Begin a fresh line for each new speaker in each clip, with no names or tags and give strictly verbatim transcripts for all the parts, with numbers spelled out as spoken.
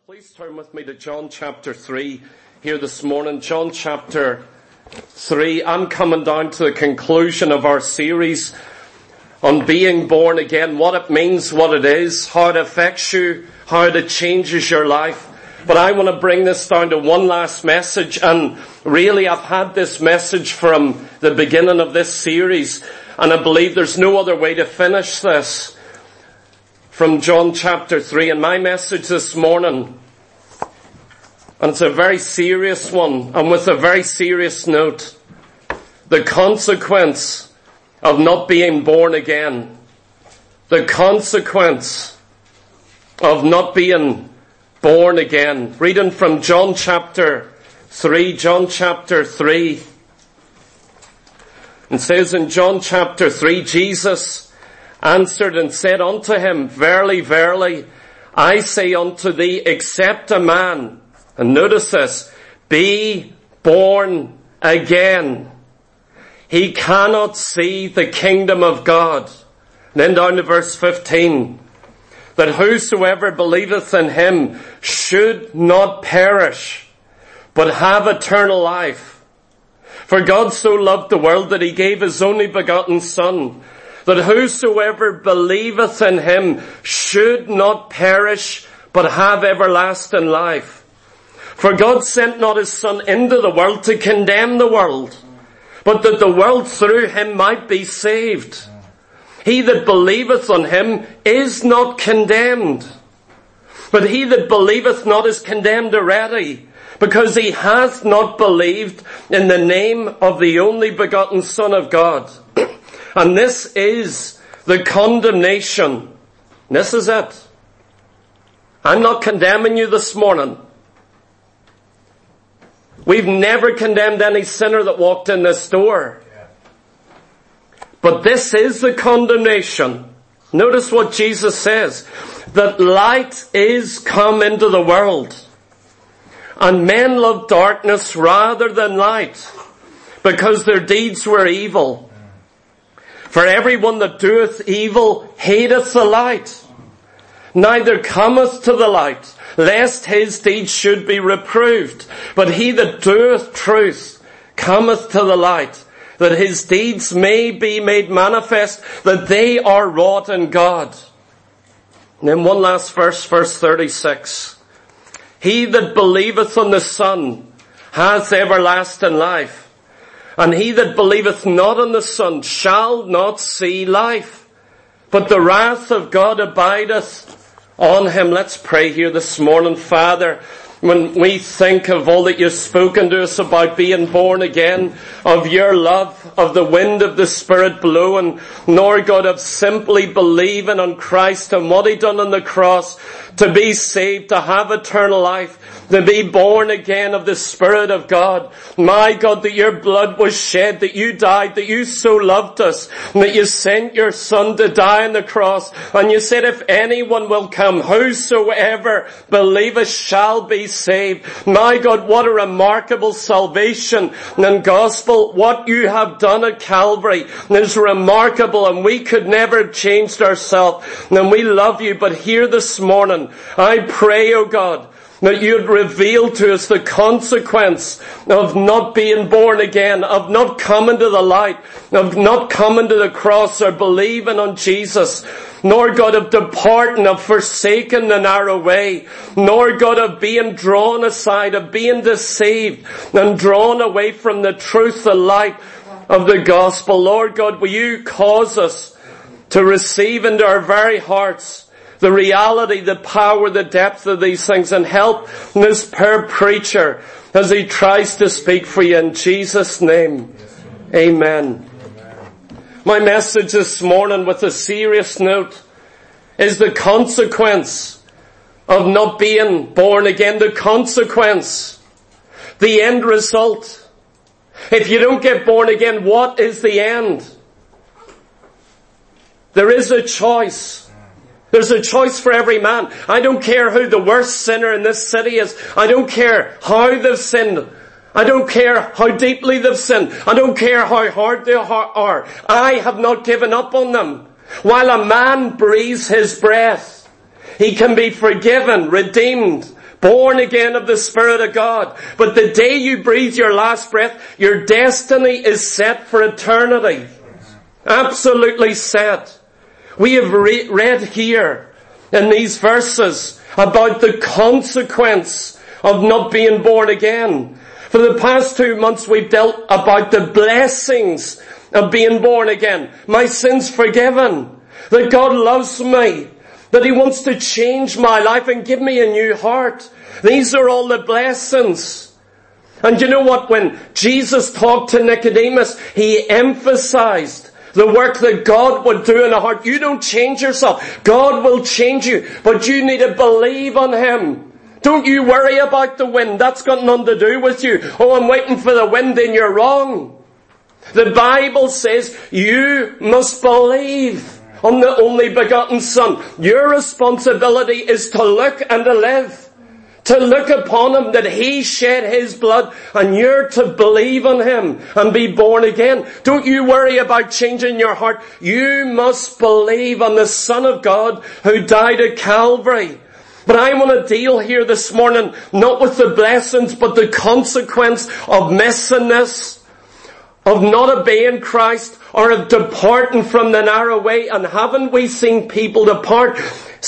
Please turn with me to John chapter three here this morning. John chapter three. I'm coming down to the conclusion of our series on being born again, what it means, what it is, how it affects you, how it changes your life. But I want to bring this down to one last message, and really I've had this message from the beginning of this series, and I believe there's no other way to finish this. From John chapter three, and my message this morning, and it's a very serious one, and with a very serious note, the consequence of not being born again. The consequence of not being born again. Reading from John chapter three, John chapter three. It says in John chapter three, Jesus answered and said unto him, Verily, verily, I say unto thee, except a man, and notice this, be born again, he cannot see the kingdom of God. And then down to verse fifteen, that whosoever believeth in him should not perish, but have eternal life. For God so loved the world that he gave his only begotten Son, that whosoever believeth in him should not perish, but have everlasting life. For God sent not his Son into the world to condemn the world, but that the world through him might be saved. He that believeth on him is not condemned, but he that believeth not is condemned already, because he hath not believed in the name of the only begotten Son of God. And this is the condemnation. This is it. I'm not condemning you this morning. We've never condemned any sinner that walked in this door. But this is the condemnation. Notice what Jesus says. That light is come into the world, and men love darkness rather than light, because their deeds were evil. For everyone that doeth evil hateth the light, neither cometh to the light, lest his deeds should be reproved. But he that doeth truth cometh to the light, that his deeds may be made manifest, that they are wrought in God. And then one last verse, verse thirty-six. He that believeth on the Son hath everlasting life, and he that believeth not on the Son shall not see life, but the wrath of God abideth on him. Let's pray here this morning. Father, when we think of all that you've spoken to us about being born again, of your love, of the wind of the Spirit blowing, Lord God, of simply believing on Christ and what he done on the cross, to be saved, to have eternal life, to be born again of the Spirit of God. My God, that your blood was shed, that you died, that you so loved us, and that you sent your Son to die on the cross. And you said, if anyone will come, whosoever believeth shall be saved. My God, what a remarkable salvation and gospel. What you have done at Calvary is remarkable, and we could never have changed ourselves. And we love you. But here this morning, I pray, oh God, that you'd reveal to us the consequence of not being born again, of not coming to the light, of not coming to the cross or believing on Jesus. Lord God, of departing, of forsaking the narrow way. Lord God, of being drawn aside, of being deceived and drawn away from the truth, the light of the gospel. Lord God, will you cause us to receive into our very hearts the reality, the power, the depth of these things, and help this poor preacher as he tries to speak for you in Jesus' name. Amen. My message this morning, with a serious note, is the consequence of not being born again. The consequence, the end result. If you don't get born again, what is the end? There is a choice. There's a choice for every man. I don't care who the worst sinner in this city is. I don't care how they've sinned. I don't care how deeply they've sinned. I don't care how hard they are. I have not given up on them. While a man breathes his breath, he can be forgiven, redeemed, born again of the Spirit of God. But the day you breathe your last breath, your destiny is set for eternity. Absolutely set. We have re- read here in these verses about the consequence of not being born again. For the past two months we've dealt about the blessings of being born again. My sins forgiven. That God loves me. That He wants to change my life and give me a new heart. These are all the blessings. And you know what? When Jesus talked to Nicodemus, He emphasized the work that God would do in a heart. You don't change yourself. God will change you. But you need to believe on Him. Don't you worry about the wind. That's got nothing to do with you. Oh, I'm waiting for the wind, and you're wrong. The Bible says you must believe on the only begotten Son. Your responsibility is to look and to live. To look upon Him, that He shed His blood, and you're to believe on Him and be born again. Don't you worry about changing your heart. You must believe on the Son of God who died at Calvary. But I want to deal here this morning not with the blessings, but the consequence of missing this, of not obeying Christ, or of departing from the narrow way. And haven't we seen people depart?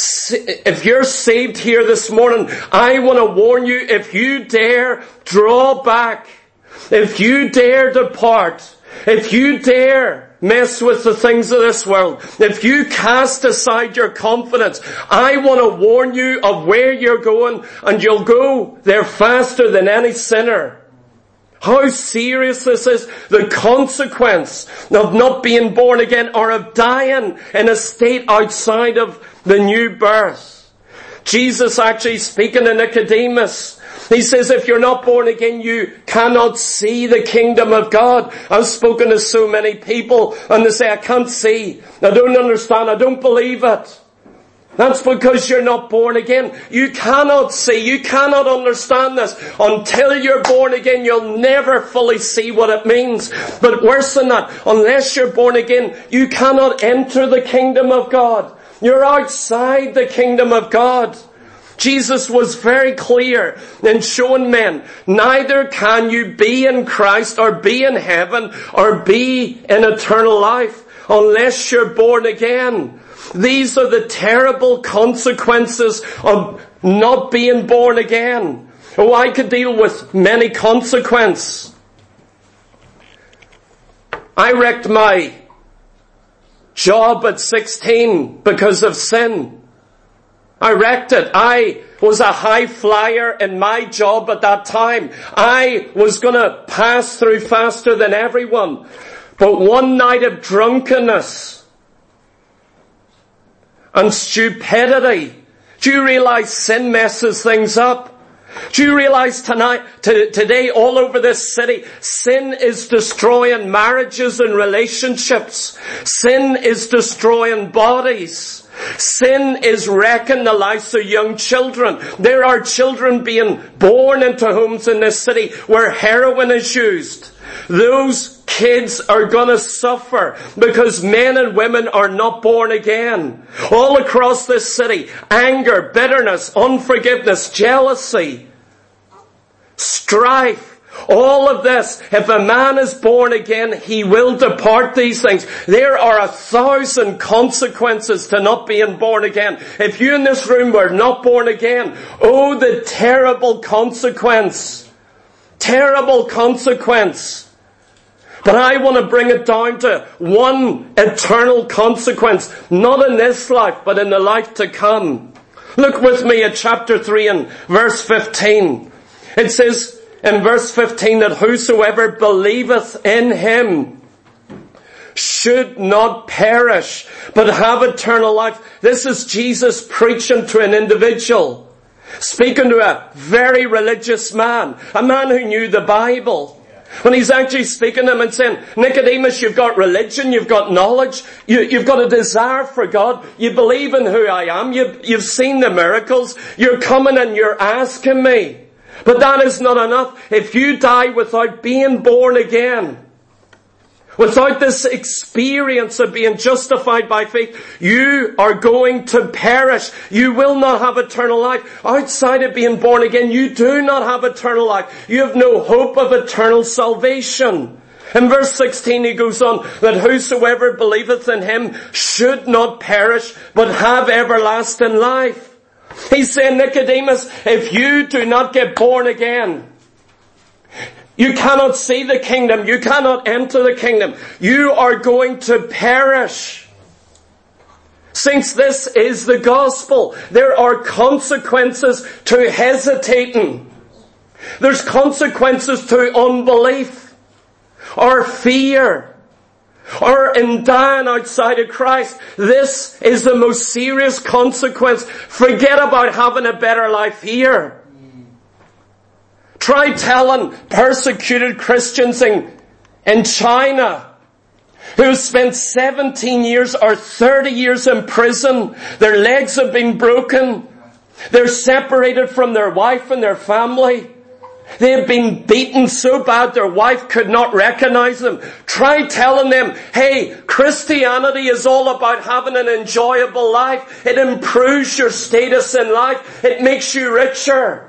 If you're saved here this morning, I want to warn you, if you dare draw back, if you dare depart, if you dare mess with the things of this world, if you cast aside your confidence, I want to warn you of where you're going, and you'll go there faster than any sinner. How serious this is, the consequence of not being born again, or of dying in a state outside of the new birth. Jesus actually speaking to Nicodemus, He says, if you're not born again, you cannot see the kingdom of God. I've spoken to so many people, and they say, I can't see, I don't understand, I don't believe it. That's because you're not born again. You cannot see, you cannot understand this. Until you're born again, you'll never fully see what it means. But worse than that, unless you're born again, you cannot enter the kingdom of God. You're outside the kingdom of God. Jesus was very clear in showing men, neither can you be in Christ or be in heaven or be in eternal life unless you're born again. These are the terrible consequences of not being born again. Oh, I could deal with many consequences. I wrecked my job at sixteen because of sin. I wrecked it. I was a high flyer in my job at that time. I was going to pass through faster than everyone. But one night of drunkenness and stupidity. Do you realize sin messes things up? Do you realize tonight, to, today all over this city, sin is destroying marriages and relationships. Sin is destroying bodies. Sin is wrecking the lives of young children. There are children being born into homes in this city where heroin is used. Those kids are gonna suffer because men and women are not born again. All across this city, anger, bitterness, unforgiveness, jealousy, strife, all of this. If a man is born again, he will depart these things. There are a thousand consequences to not being born again. If you in this room were not born again, oh, the terrible consequence. Terrible consequence. But I want to bring it down to one eternal consequence, not in this life, but in the life to come. Look with me at chapter three and verse fifteen. It says in verse fifteen that whosoever believeth in Him should not perish, but have eternal life. This is Jesus preaching to an individual, speaking to a very religious man, a man who knew the Bible. When He's actually speaking to him and saying, Nicodemus, you've got religion, you've got knowledge, you, you've got a desire for God, you believe in who I am, you've, you've seen the miracles, you're coming and you're asking me. But that is not enough. If you die without being born again, without this experience of being justified by faith, you are going to perish. You will not have eternal life. Outside of being born again, you do not have eternal life. You have no hope of eternal salvation. In verse sixteen he goes on, that whosoever believeth in him should not perish, but have everlasting life. He's saying, Nicodemus, if you do not get born again, you cannot see the kingdom. You cannot enter the kingdom. You are going to perish. Since this is the gospel, there are consequences to hesitating. There's consequences to unbelief or fear or in dying outside of Christ. This is the most serious consequence. Forget about having a better life here. Try telling persecuted Christians in, in China who spent seventeen years or thirty years in prison. Their legs have been broken. They're separated from their wife and their family. They have been beaten so bad their wife could not recognize them. Try telling them, hey, Christianity is all about having an enjoyable life. It improves your status in life. It makes you richer.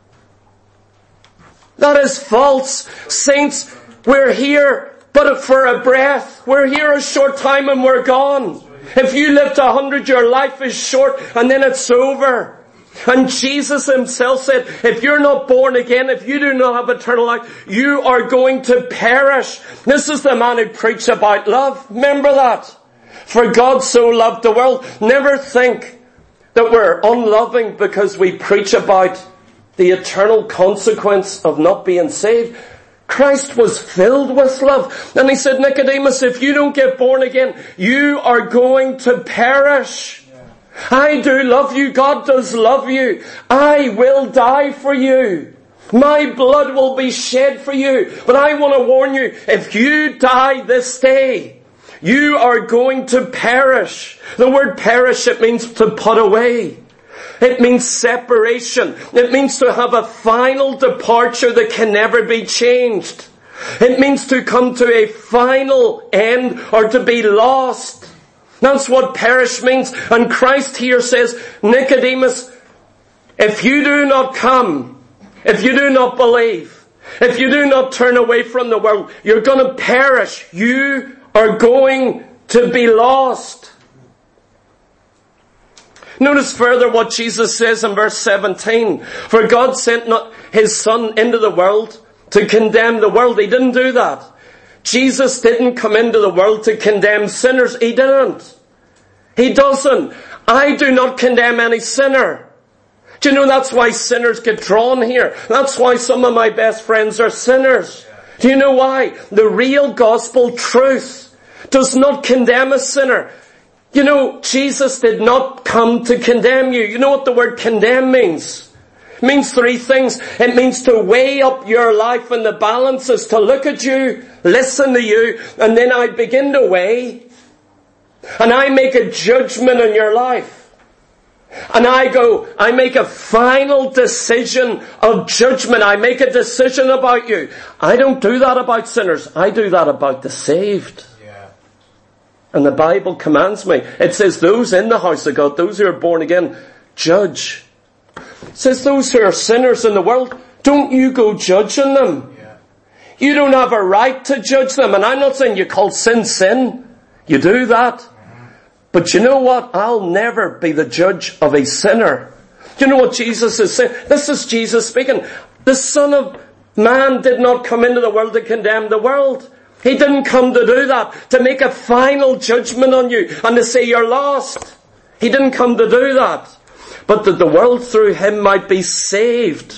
That is false. Saints, we're here but for a breath. We're here a short time and we're gone. If you lived a hundred, your life is short and then it's over. And Jesus himself said, if you're not born again, if you do not have eternal life, you are going to perish. This is the man who preached about love. Remember that. For God so loved the world. Never think that we're unloving because we preach about the eternal consequence of not being saved. Christ was filled with love. And he said, Nicodemus, if you don't get born again, you are going to perish. I do love you. God does love you. I will die for you. My blood will be shed for you. But I want to warn you, if you die this day, you are going to perish. The word perish, it means to put away. It means separation. It means to have a final departure that can never be changed. It means to come to a final end or to be lost. That's what perish means. And Christ here says, Nicodemus, if you do not come, if you do not believe, if you do not turn away from the world, you're going to perish. You are going to be lost. Notice further what Jesus says in verse seventeen. For God sent not his Son into the world to condemn the world. He didn't do that. Jesus didn't come into the world to condemn sinners. He didn't. He doesn't. I do not condemn any sinner. Do you know that's why sinners get drawn here? That's why some of my best friends are sinners. Do you know why? The real gospel truth does not condemn a sinner. You know, Jesus did not come to condemn you. You know what the word condemn means? It means three things. It means to weigh up your life in the balances, to look at you, listen to you, and then I begin to weigh. And I make a judgment on your life. And I go, I make a final decision of judgment. I make a decision about you. I don't do that about sinners. I do that about the saved. And the Bible commands me. It says those in the house of God, those who are born again, judge. It says those who are sinners in the world, don't you go judging them. Yeah. You don't have a right to judge them. And I'm not saying you call sin sin. You do that. Mm-hmm. But you know what? I'll never be the judge of a sinner. Do you know what Jesus is saying? This is Jesus speaking. The Son of Man did not come into the world to condemn the world. He didn't come to do that, to make a final judgment on you and to say you're lost. He didn't come to do that. But that the world through him might be saved.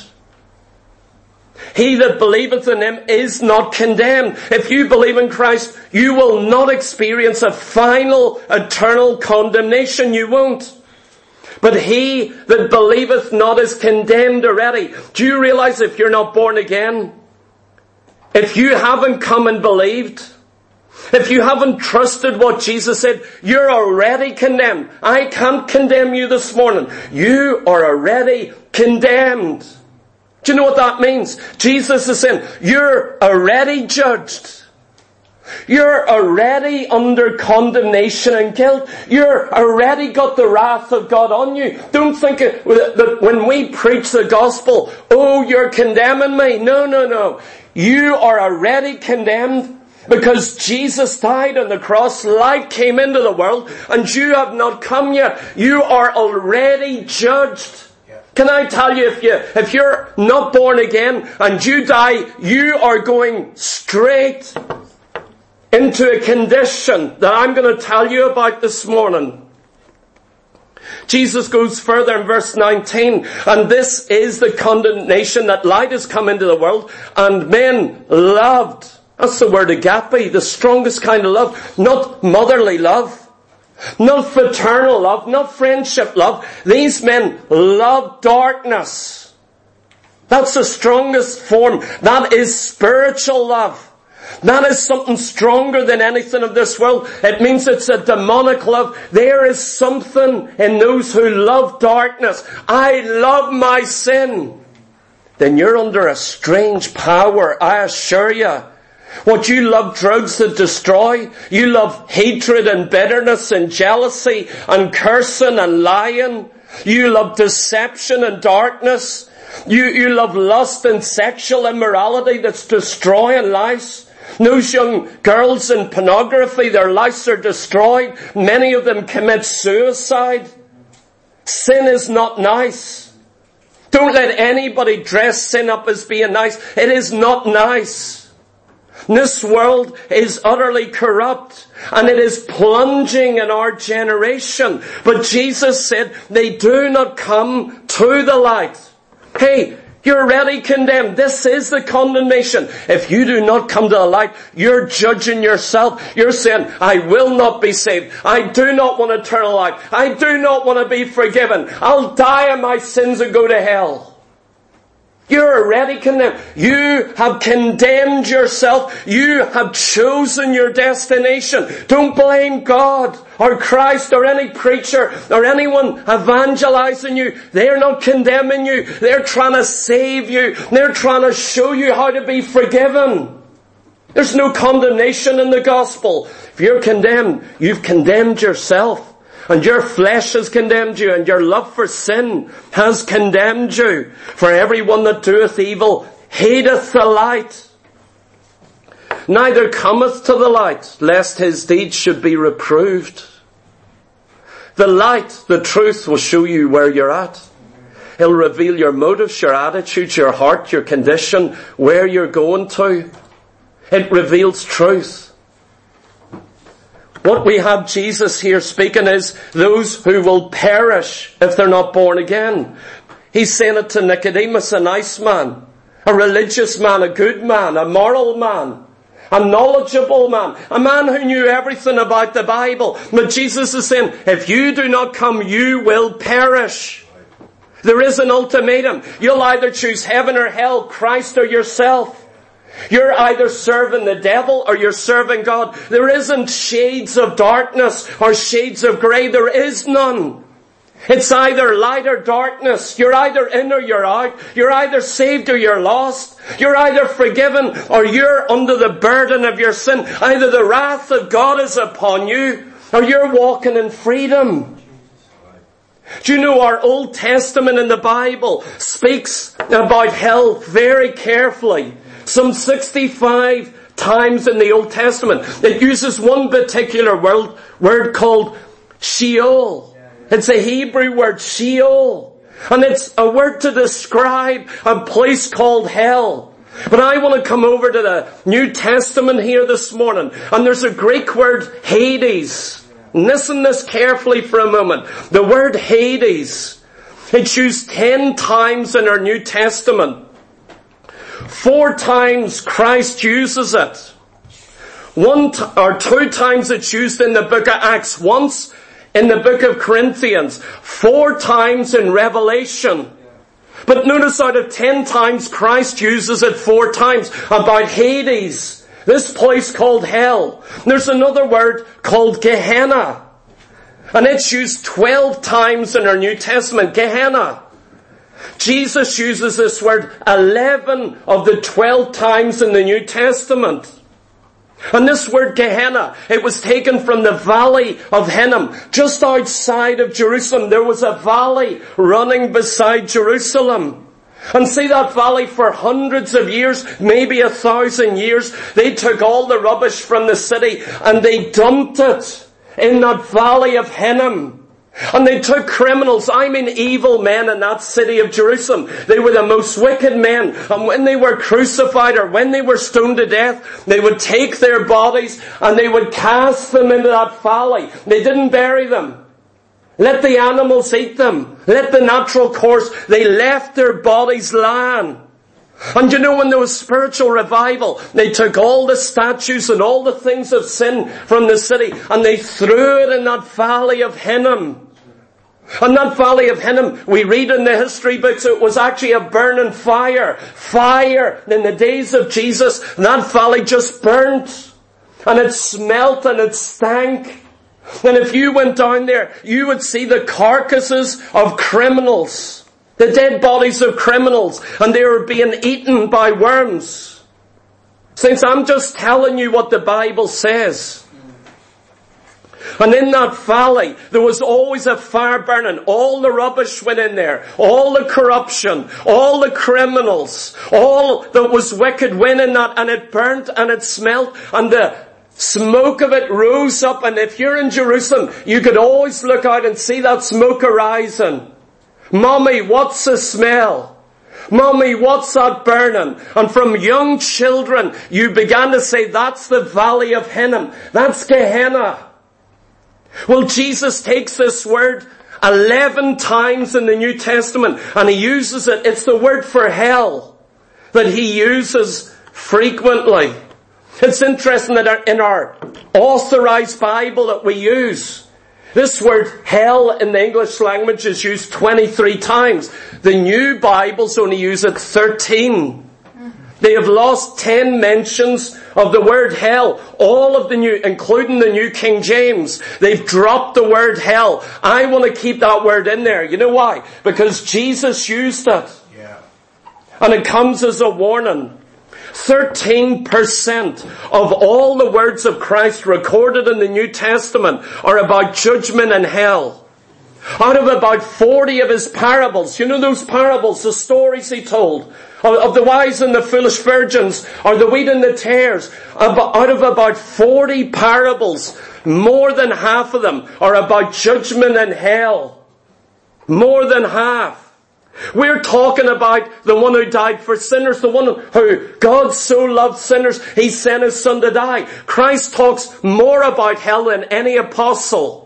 He that believeth in him is not condemned. If you believe in Christ, you will not experience a final eternal condemnation. You won't. But he that believeth not is condemned already. Do you realize if you're not born again, if you haven't come and believed, if you haven't trusted what Jesus said, you're already condemned. I can't condemn you this morning. You are already condemned. Do you know what that means? Jesus is saying, you're already judged. You're already under condemnation and guilt. You're already got the wrath of God on you. Don't think that when we preach the gospel, oh, you're condemning me. No, no, no. You are already condemned because Jesus died on the cross. Light came into the world and you have not come yet. You are already judged. Can I tell you, if you, if you're not born again and you die, you are going straight into a condition that I'm going to tell you about this morning. Jesus goes further in verse nineteen, and this is the condemnation, that light has come into the world, and men loved, that's the word agape, the strongest kind of love, not motherly love, not fraternal love, not friendship love. These men love darkness. That's the strongest form. That is spiritual love. That is something stronger than anything of this world. It means it's a demonic love. There is something in those who love darkness. I love my sin. Then you're under a strange power, I assure you. What, you love drugs that destroy? You love hatred and bitterness and jealousy and cursing and lying? You love deception and darkness? You, you love lust and sexual immorality that's destroying lives? Those young girls in pornography, their lives are destroyed. Many of them commit suicide. Sin is not nice. Don't let anybody dress sin up as being nice. It is not nice. This world is utterly corrupt and it is plunging in our generation. But Jesus said they do not come to the light. Hey, you're already condemned. This is the condemnation. If you do not come to the light, you're judging yourself. You're saying, I will not be saved. I do not want eternal life. I do not want to be forgiven. I'll die in my sins and go to hell. You're already condemned. You have condemned yourself. You have chosen your destination. Don't blame God or Christ or any preacher or anyone evangelizing you. They're not condemning you. They're trying to save you. They're trying to show you how to be forgiven. There's no condemnation in the gospel. If you're condemned, you've condemned yourself. And your flesh has condemned you, and your love for sin has condemned you. For everyone that doeth evil hateth the light, neither cometh to the light, lest his deeds should be reproved. The light, the truth, will show you where you're at. It'll reveal your motives, your attitudes, your heart, your condition, where you're going to. It reveals truth. What we have Jesus here speaking is those who will perish if they're not born again. He's saying it to Nicodemus, a nice man, a religious man, a good man, a moral man, a knowledgeable man, a man who knew everything about the Bible. But Jesus is saying, if you do not come, you will perish. There is an ultimatum. You'll either choose heaven or hell, Christ or yourself. You're either serving the devil or you're serving God. There isn't shades of darkness or shades of grey. There is none. It's either light or darkness. You're either in or you're out. You're either saved or you're lost. You're either forgiven or you're under the burden of your sin. Either the wrath of God is upon you or you're walking in freedom. Do you know our Old Testament in the Bible speaks about hell very carefully? Some sixty-five times in the Old Testament. It uses one particular word, word called Sheol. It's a Hebrew word, Sheol. And it's a word to describe a place called hell. But I want to come over to the New Testament here this morning. And there's a Greek word, Hades. Listen to this carefully for a moment. The word Hades, it's used ten times in our New Testament. Four times Christ uses it. One t- or two times it's used in the book of Acts. Once in the book of Corinthians. Four times in Revelation. But notice out of ten times Christ uses it four times about Hades. This place called hell. There's another word called Gehenna. And it's used twelve times in our New Testament. Gehenna. Jesus uses this word eleven of the twelve times in the New Testament. And this word Gehenna, it was taken from the valley of Hinnom. Just outside of Jerusalem, there was a valley running beside Jerusalem. And see that valley for hundreds of years, maybe a thousand years. They took all the rubbish from the city and they dumped it in that valley of Hinnom. And they took criminals, I mean evil men in that city of Jerusalem. They were the most wicked men. And when they were crucified or when they were stoned to death, they would take their bodies and they would cast them into that valley. They didn't bury them. Let the animals eat them. Let the natural course. They left their bodies lying. And you know, when there was spiritual revival, they took all the statues and all the things of sin from the city and they threw it in that valley of Hinnom. And that valley of Hinnom, we read in the history books, it was actually a burning fire. Fire in the days of Jesus. That valley just burnt. And it smelt and it stank. And if you went down there, you would see the carcasses of criminals. The dead bodies of criminals. And they were being eaten by worms. Saints, I'm just telling you what the Bible says. And in that valley, there was always a fire burning. All the rubbish went in there. All the corruption. All the criminals. All that was wicked went in that. And it burnt and it smelt. And the smoke of it rose up. And if you're in Jerusalem, you could always look out and see that smoke arising. Mommy, what's the smell? Mommy, what's that burning? And from young children, you began to say, that's the valley of Hinnom. That's Gehenna. Well, Jesus takes this word eleven times in the New Testament and he uses it. It's the word for hell that he uses frequently. It's interesting that in our authorized Bible that we use, this word hell in the English language is used twenty-three times. The new Bibles only use it thirteen. They have lost ten mentions of the word hell. All of the new, including the New King James, they've dropped the word hell. I want to keep that word in there. You know why? Because Jesus used it. Yeah. And it comes as a warning. thirteen percent of all the words of Christ recorded in the New Testament are about judgment and hell. Out of about forty of his parables, you know those parables, the stories he told, of the wise and the foolish virgins, or the wheat and the tares, out of about forty parables, more than half of them are about judgment and hell. More than half. We're talking about the one who died for sinners, the one who God so loved sinners, he sent his son to die. Christ talks more about hell than any apostle.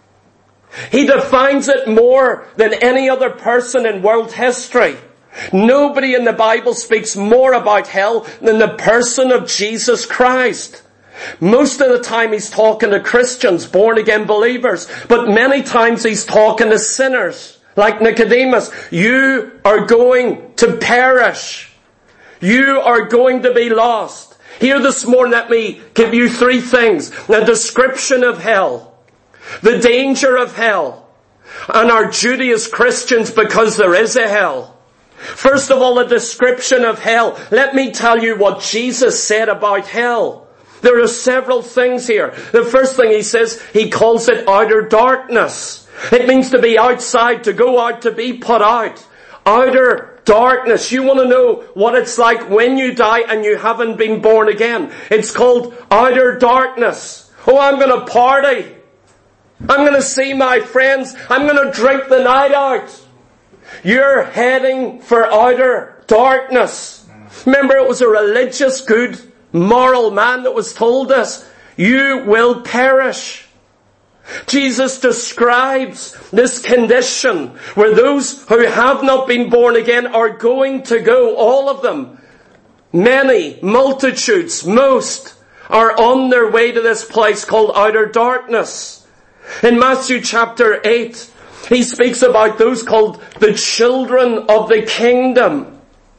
He defines it more than any other person in world history. Nobody in the Bible speaks more about hell than the person of Jesus Christ. Most of the time he's talking to Christians, born again believers, but many times he's talking to sinners. Like Nicodemus, you are going to perish. You are going to be lost. Here this morning, let me give you three things. A description of hell. The danger of hell. And our duty as Christians because there is a hell. First of all, a description of hell. Let me tell you what Jesus said about hell. There are several things here. The first thing he says, he calls it outer darkness. It means to be outside, to go out, to be put out. Outer darkness. You want to know what it's like when you die and you haven't been born again. It's called outer darkness. Oh, I'm going to party. I'm going to see my friends. I'm going to drink the night out. You're heading for outer darkness. Remember, it was a religious, good, moral man that was told this. You will perish. Jesus describes this condition where those who have not been born again are going to go, all of them. Many, multitudes, most are on their way to this place called outer darkness. In Matthew chapter eight, he speaks about those called the children of the kingdom.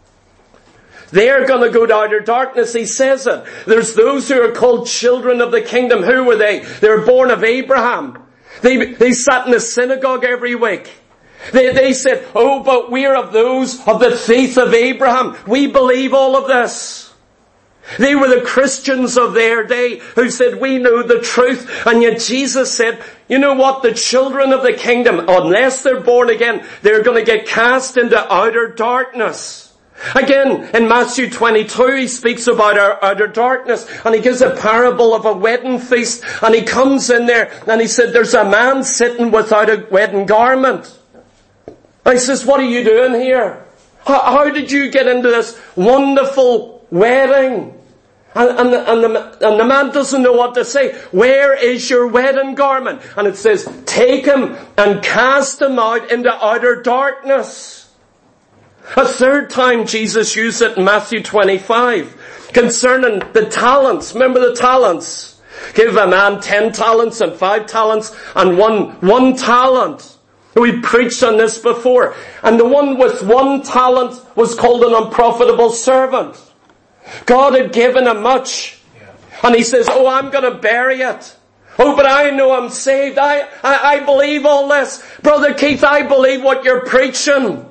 They're going to go to outer darkness, he says it. There's those who are called children of the kingdom. Who were they? They were born of Abraham. They, they sat in the synagogue every week. They, they said, oh, but we're of those of the faith of Abraham. We believe all of this. They were the Christians of their day who said, we know the truth. And yet Jesus said, you know what? The children of the kingdom, unless they're born again, they're going to get cast into outer darkness. Again, in Matthew twenty-two, he speaks about our outer darkness, and he gives a parable of a wedding feast, and he comes in there, and he said, there's a man sitting without a wedding garment. And he says, what are you doing here? How, how did you get into this wonderful wedding? And, and, the, and, the, and the man doesn't know what to say. Where is your wedding garment? And it says, take him and cast him out into outer darkness. A third time Jesus used it in Matthew twenty-five concerning the talents. Remember the talents? Give a man ten talents and five talents and one, one talent. We preached on this before. And the one with one talent was called an unprofitable servant. God had given him much. And he says, oh, I'm going to bury it. Oh, but I know I'm saved. I, I, I believe all this. Brother Keith, I believe what you're preaching.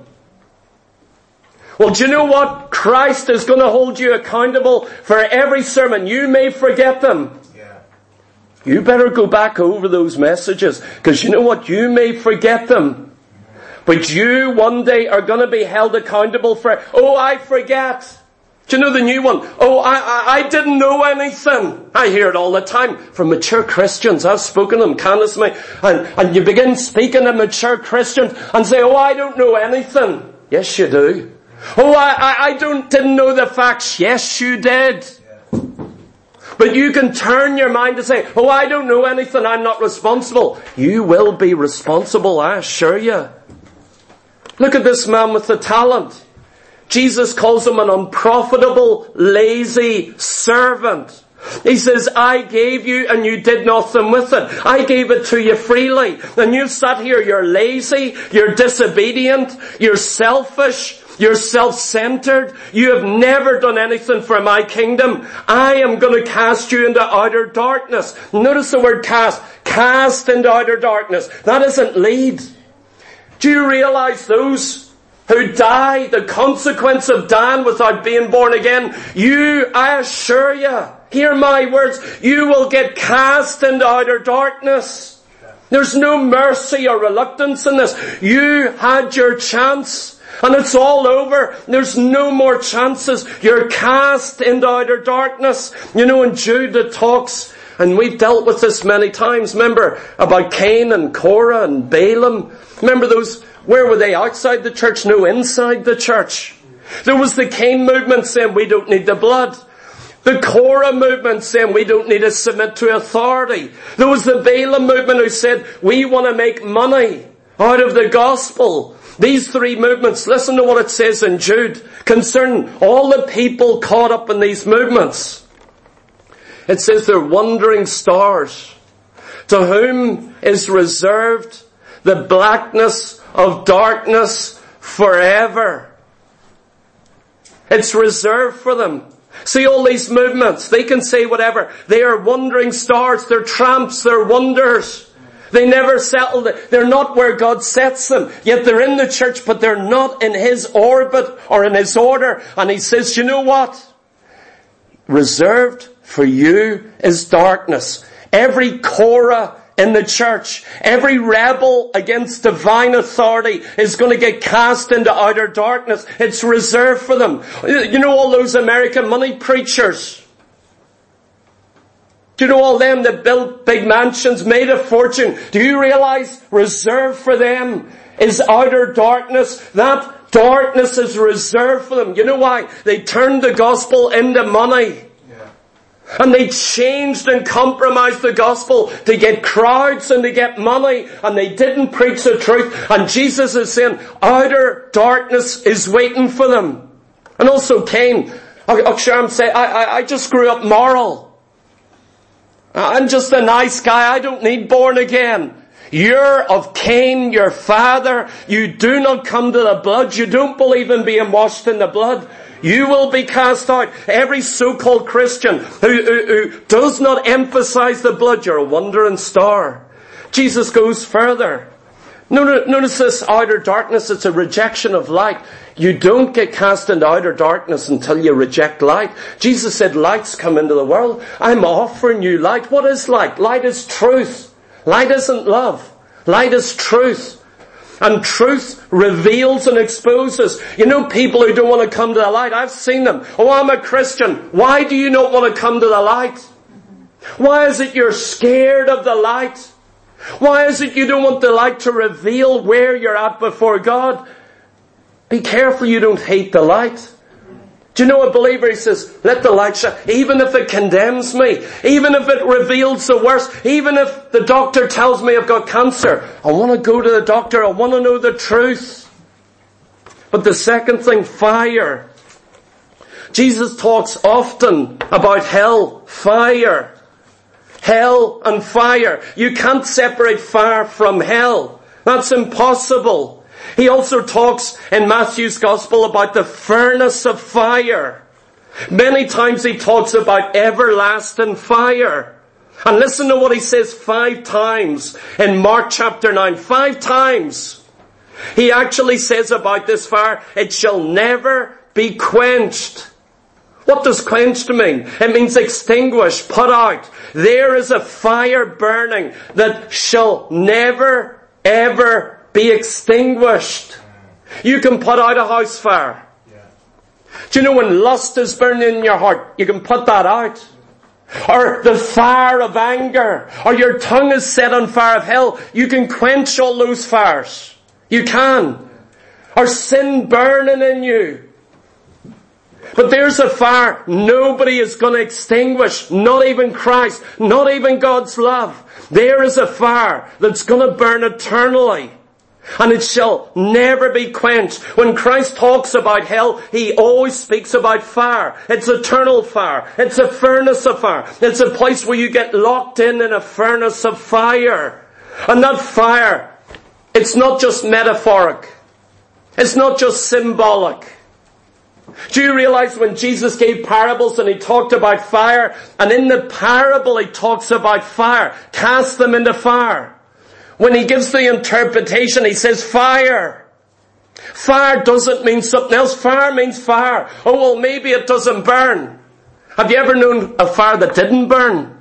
Well, do you know what? Christ is going to hold you accountable for every sermon. You may forget them. Yeah. You better go back over those messages, because you know what? You may forget them. But you one day are going to be held accountable for it. Oh, I forget. Do you know the new one? Oh, I, I, I didn't know anything. I hear it all the time from mature Christians. I've spoken to them, Candace and me. And, and you begin speaking to mature Christians and say, oh, I don't know anything. Yes, you do. Oh, I, I, I don't, didn't know the facts. Yes, you did. But you can turn your mind to say, oh, I don't know anything. I'm not responsible. You will be responsible, I assure you. Look at this man with the talent. Jesus calls him an unprofitable, lazy servant. He says, I gave you and you did nothing with it. I gave it to you freely. And you sat here, you're lazy, you're disobedient, you're selfish, you're self-centered. You have never done anything for my kingdom. I am going to cast you into outer darkness. Notice the word cast. Cast into outer darkness. That isn't lead. Do you realize those who die, the consequence of dying without being born again? You, I assure you, hear my words, you will get cast into outer darkness. There's no mercy or reluctance in this. You had your chance. And it's all over. There's no more chances. You're cast into outer darkness. You know, in Jude it talks, and we've dealt with this many times, remember, about Cain and Korah and Balaam. Remember those, where were they? Outside the church? No, inside the church. There was the Cain movement saying we don't need the blood. The Korah movement saying we don't need to submit to authority. There was the Balaam movement who said we want to make money out of the gospel. These three movements, listen to what it says in Jude concerning all the people caught up in these movements. It says they're wandering stars, to whom is reserved the blackness of darkness forever. It's reserved for them. See all these movements, they can say whatever. They are wandering stars, they're tramps, they're wonders. They never settled it. They're not where God sets them. Yet they're in the church, but they're not in His orbit or in His order. And He says, you know what? Reserved for you is darkness. Every Korah in the church, every rebel against divine authority is going to get cast into outer darkness. It's reserved for them. You know all those American money preachers? Do you know all them that built big mansions, made a fortune? Do you realize reserved for them is outer darkness? That darkness is reserved for them. You know why? They turned the gospel into money. Yeah. And they changed and compromised the gospel to get crowds and to get money. And they didn't preach the truth. And Jesus is saying outer darkness is waiting for them. And also Cain. Aksharam say, I, I, I just grew up moral. I'm just a nice guy. I don't need born again. You're of Cain, your father. You do not come to the blood. You don't believe in being washed in the blood. You will be cast out. Every so-called Christian who, who, who does not emphasize the blood, you're a wandering star. Jesus goes further. Notice this outer darkness, it's a rejection of light. You don't get cast into outer darkness until you reject light. Jesus said, light's come into the world. I'm offering you light. What is light? Light is truth. Light isn't love. Light is truth. And truth reveals and exposes. You know people who don't want to come to the light. I've seen them. Oh, I'm a Christian. Why do you not want to come to the light? Why is it you're scared of the light? Why is it you don't want the light to reveal where you're at before God? Be careful you don't hate the light. Do you know a believer, he says, let the light shine. Even if it condemns me, even if it reveals the worst, even if the doctor tells me I've got cancer, I want to go to the doctor, I want to know the truth. But the second thing, fire. Jesus talks often about hell, fire. Hell and fire. You can't separate fire from hell. That's impossible. He also talks in Matthew's Gospel about the furnace of fire. Many times he talks about everlasting fire. And listen to what he says five times in Mark chapter nine. Five times. He actually says about this fire, it shall never be quenched. What does quenched mean? It means extinguished, put out. There is a fire burning that shall never, ever be extinguished. You can put out a house fire. Yeah. Do you know when lust is burning in your heart, you can put that out? Or the fire of anger, or your tongue is set on fire of hell, you can quench all those fires. You can. Or sin burning in you. But there's a fire nobody is going to extinguish. Not even Christ. Not even God's love. There is a fire that's going to burn eternally. And it shall never be quenched. When Christ talks about hell, he always speaks about fire. It's eternal fire. It's a furnace of fire. It's a place where you get locked in in a furnace of fire. And that fire, it's not just metaphoric. It's not just symbolic. Do you realize when Jesus gave parables and he talked about fire, and in the parable he talks about fire, cast them into fire. When he gives the interpretation, he says fire. Fire doesn't mean something else. Fire means fire. Oh, well, maybe it doesn't burn. Have you ever known a fire that didn't burn?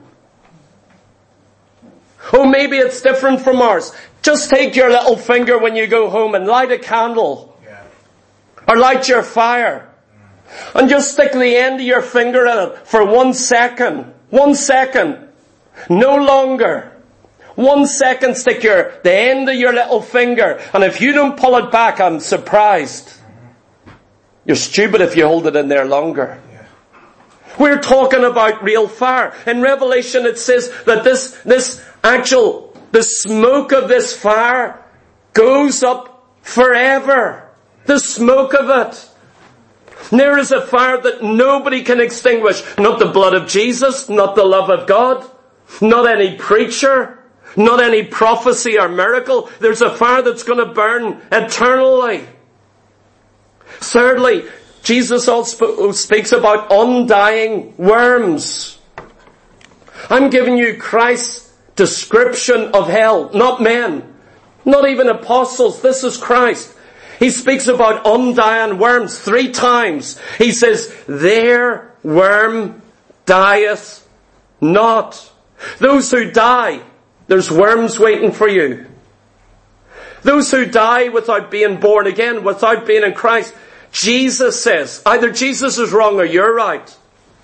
Oh, maybe it's different from ours. Just take your little finger when you go home and light a candle. Yeah. Or light your fire. And just stick the end of your finger in it for one second. One second. No longer. One second stick your, the end of your little finger. And if you don't pull it back, I'm surprised. You're stupid if you hold it in there longer. We're talking about real fire. In Revelation it says that this, this actual, the smoke of this fire goes up forever. The smoke of it. There is a fire that nobody can extinguish. Not the blood of Jesus, not the love of God, not any preacher, not any prophecy or miracle. There's a fire that's going to burn eternally. Thirdly, Jesus also speaks about undying worms. I'm giving you Christ's description of hell, not men, not even apostles. This is Christ. He speaks about undying worms three times. He says, their worm dieth not. Those who die, there's worms waiting for you. Those who die without being born again, without being in Christ, Jesus says, either Jesus is wrong or you're right.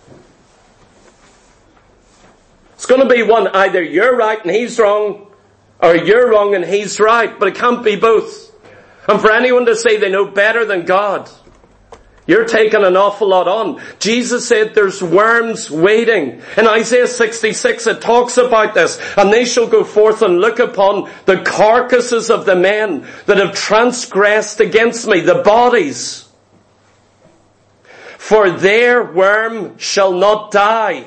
It's going to be one, either you're right and he's wrong, or you're wrong and he's right, but it can't be both. And for anyone to say they know better than God, you're taking an awful lot on. Jesus said there's worms waiting. In Isaiah sixty-six it talks about this. And they shall go forth and look upon the carcasses of the men that have transgressed against me, the bodies. For their worm shall not die.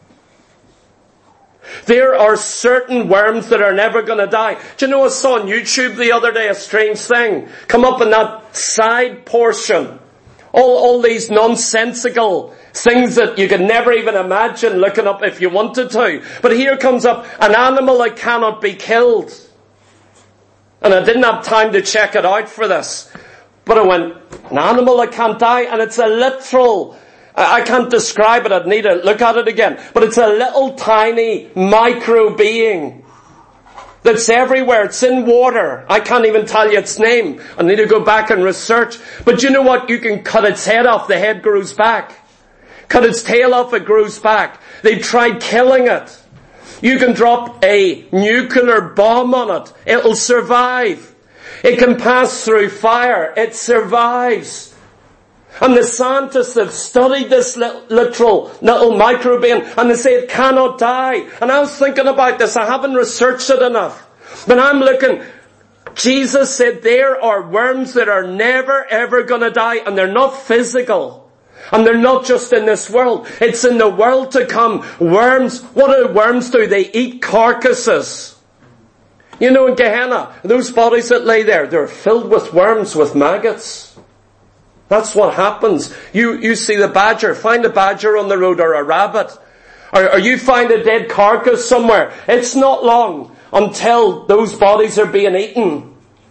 There are certain worms that are never going to die. Do you know, I saw on YouTube the other day a strange thing come up in that side portion. All, all these nonsensical things that you could never even imagine looking up if you wanted to. But here comes up an animal that cannot be killed. And I didn't have time to check it out for this. But I went, an animal that can't die, and it's a literal, I can't describe it, I'd need to look at it again. But it's a little tiny micro being that's everywhere. It's in water. I can't even tell you its name. I need to go back and research. But you know what? You can cut its head off, the head grows back. Cut its tail off, it grows back. They tried killing it. You can drop a nuclear bomb on it. It'll survive. It can pass through fire. It survives. And the scientists have studied this literal little microbeing, and they say it cannot die. And I was thinking about this. I haven't researched it enough. But I'm looking. Jesus said there are worms that are never ever going to die, and they're not physical. And they're not just in this world. It's in the world to come. Worms, what do worms do? They eat carcasses. You know, in Gehenna, those bodies that lay there, they're filled with worms, with maggots. That's what happens. You, you see the badger, find a badger on the road or a rabbit. Or, or you find a dead carcass somewhere. It's not long until those bodies are being eaten.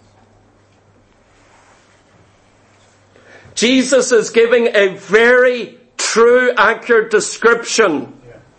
Jesus is giving a very true, accurate description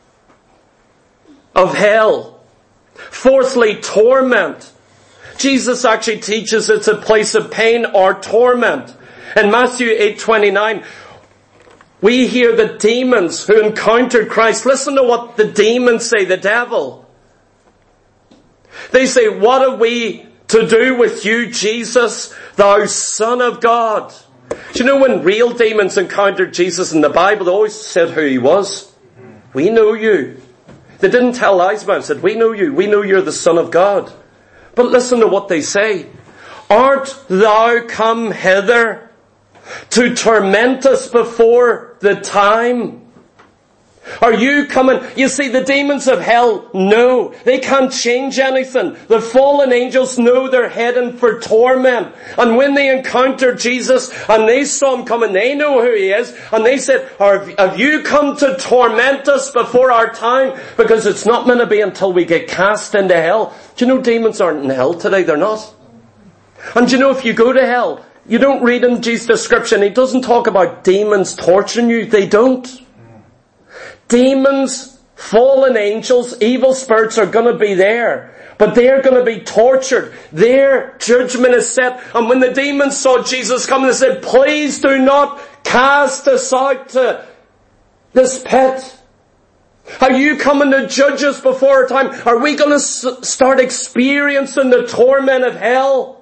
of hell. Fourthly, torment. Jesus actually teaches it's a place of pain or torment. In Matthew eight twenty-nine, we hear the demons who encountered Christ. Listen to what the demons say, the devil. They say, what are we to do with you, Jesus, thou Son of God? Do you know when real demons encountered Jesus in the Bible, they always said who he was? We know you. They didn't tell lies about it. They said, we know you. We know you're the Son of God. But listen to what they say. Art thou come hither to torment us before the time? Are you coming? You see, the demons of hell know. They can't change anything. The fallen angels know they're heading for torment. And when they encountered Jesus and they saw him coming, they know who he is. And they said, have you come to torment us before our time? Because it's not going to be until we get cast into hell. Do you know demons aren't in hell today? They're not. And do you know if you go to hell, you don't read in Jesus' description, he doesn't talk about demons torturing you. They don't. Demons, fallen angels, evil spirits are going to be there. But they're going to be tortured. Their judgment is set. And when the demons saw Jesus coming, they said, please do not cast us out to this pit. Are you coming to judge us before our time? Are we going to s- start experiencing the torment of hell?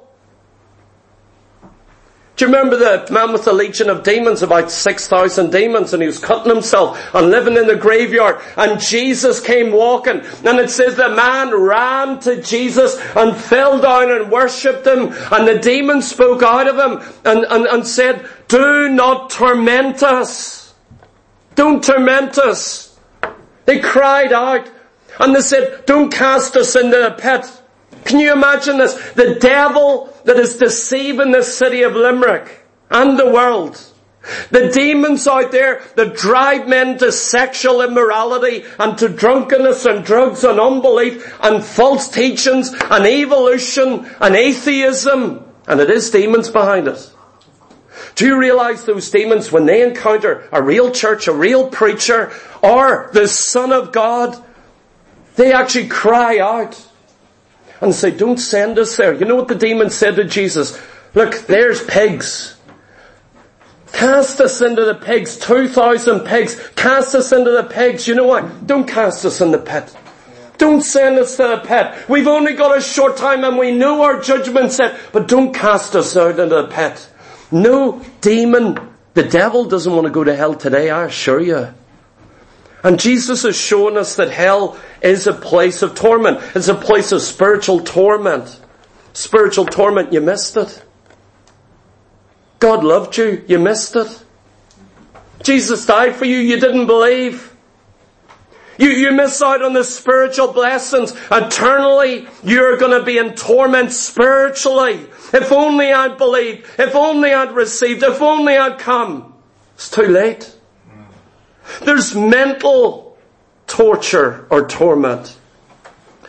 Do you remember the man with the legion of demons, about six thousand demons, and he was cutting himself and living in the graveyard, and Jesus came walking, and it says the man ran to Jesus and fell down and worshipped him, and the demons spoke out of him and, and, and said, do not torment us. Don't torment us. They cried out, and they said, don't cast us into the pit. Can you imagine this? The devil that is deceiving this city of Limerick and the world. The demons out there that drive men to sexual immorality and to drunkenness and drugs and unbelief and false teachings and evolution and atheism. And it is demons behind it. Do you realize those demons, when they encounter a real church, a real preacher, or the Son of God, they actually cry out and say, don't send us there. You know what the demon said to Jesus? Look, there's pigs. Cast us into the pigs. Two thousand pigs. Cast us into the pigs. You know what? Don't cast us in the pit. Don't send us to the pit. We've only got a short time and we know our judgment's set. But don't cast us out into the pit. No demon, the devil doesn't want to go to hell today, I assure you. And Jesus has shown us that hell is a place of torment. It's a place of spiritual torment. Spiritual torment, you missed it. God loved you, you missed it. Jesus died for you, you didn't believe. You, you miss out on the spiritual blessings. Eternally, you're going to be in torment spiritually. If only I'd believed. If only I'd received. If only I'd come. It's too late. There's mental torture or torment.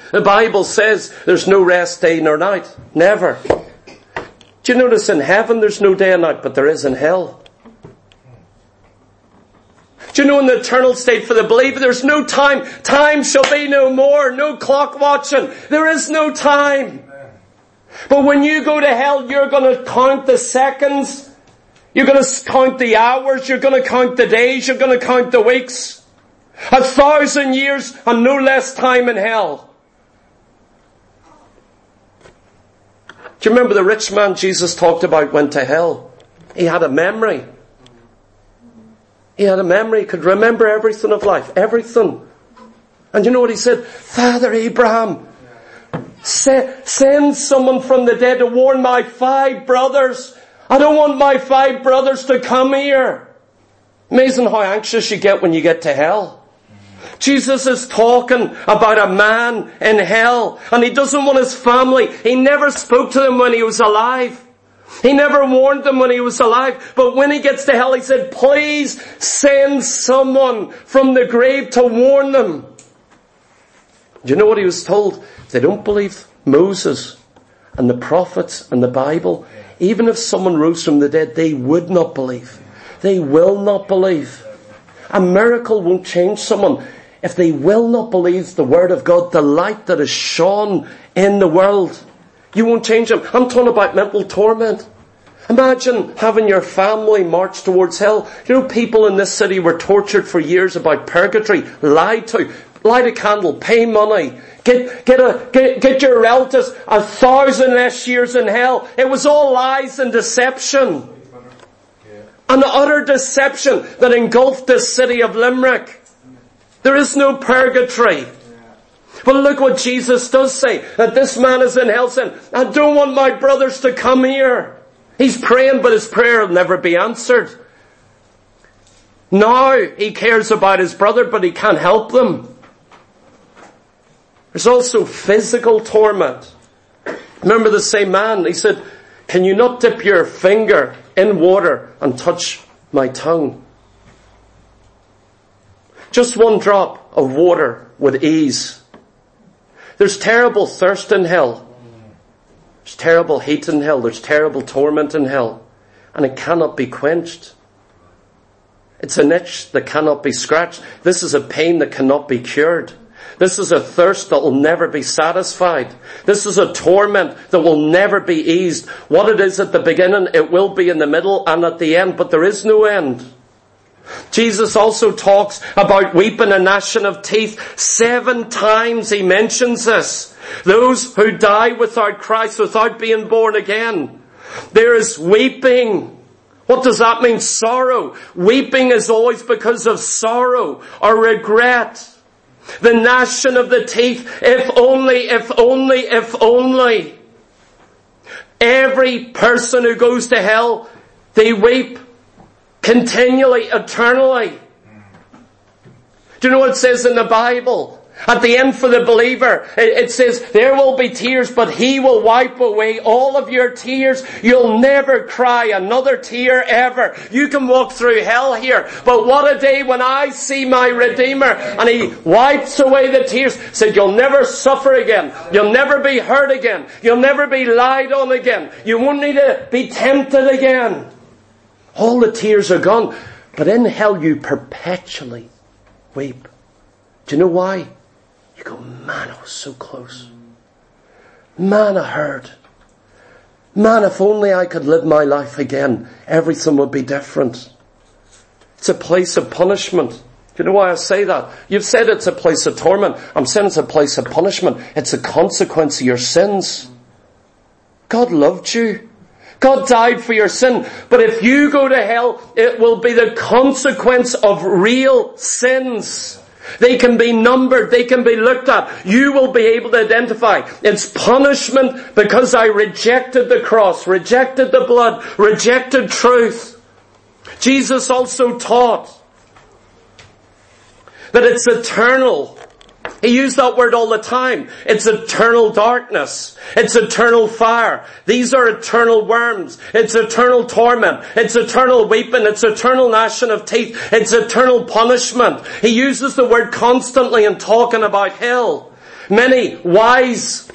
The Bible says there's no rest day nor night. Never. Do you notice in heaven there's no day and night, but there is in hell? Do you know in the eternal state for the believer there's no time? Time shall be no more. No clock watching. There is no time. But when you go to hell, you're going to count the seconds. You're going to count the hours. You're going to count the days. You're going to count the weeks. A thousand years and no less time in hell. Do you remember the rich man Jesus talked about went to hell? He had a memory. He had a memory. He could remember everything of life. Everything. And you know what he said? Father Abraham, send someone from the dead to warn my five brothers. I don't want my five brothers to come here. Amazing how anxious you get when you get to hell. Jesus is talking about a man in hell, and he doesn't want his family. He never spoke to them when he was alive. He never warned them when he was alive. But when he gets to hell, he said, please send someone from the grave to warn them. Do you know what he was told? If they don't believe Moses and the prophets and the Bible, even if someone rose from the dead, they would not believe. They will not believe. A miracle won't change someone. If they will not believe the word of God, the light that is shone in the world, you won't change them. I'm talking about mental torment. Imagine having your family march towards hell. You know, people in this city were tortured for years about purgatory, lied to, light a candle, pay money, get, get a, get, get your relatives a thousand less years in hell. It was all lies and deception. An utter deception that engulfed this city of Limerick. There is no purgatory. But look what Jesus does say, that this man is in hell saying, I don't want my brothers to come here. He's praying, but his prayer will never be answered. Now he cares about his brother, but he can't help them. There's also physical torment. Remember the same man, he said, can you not dip your finger in water and touch my tongue? Just one drop of water would ease. There's terrible thirst in hell. There's terrible heat in hell. There's terrible torment in hell. And it cannot be quenched. It's an itch that cannot be scratched. This is a pain that cannot be cured. This is a thirst that will never be satisfied. This is a torment that will never be eased. What it is at the beginning, it will be in the middle and at the end, but there is no end. Jesus also talks about weeping and gnashing of teeth. Seven times he mentions this. Those who die without Christ, without being born again. There is weeping. What does that mean? Sorrow. Weeping is always because of sorrow or regret. The gnashing of the teeth. If only, if only, if only. Every person who goes to hell, they weep. Continually, eternally. Do you know what it says in the Bible? At the end for the believer, it says, there will be tears, but he will wipe away all of your tears. You'll never cry another tear ever. You can walk through hell here, but what a day when I see my Redeemer and he wipes away the tears. Said, you'll never suffer again. You'll never be hurt again. You'll never be lied on again. You won't need to be tempted again. All the tears are gone. But in hell you perpetually weep. Do you know why? You go, man, I was so close. Man, I heard. Man, if only I could live my life again, everything would be different. It's a place of punishment. Do you know why I say that? You've said it's a place of torment. I'm saying it's a place of punishment. It's a consequence of your sins. God loved you. God died for your sin. But if you go to hell, it will be the consequence of real sins. They can be numbered. They can be looked at. You will be able to identify. It's punishment because I rejected the cross, rejected the blood, rejected truth. Jesus also taught that it's eternal. He used that word all the time. It's eternal darkness. It's eternal fire. These are eternal worms. It's eternal torment. It's eternal weeping. It's eternal gnashing of teeth. It's eternal punishment. He uses the word constantly in talking about hell. Many wise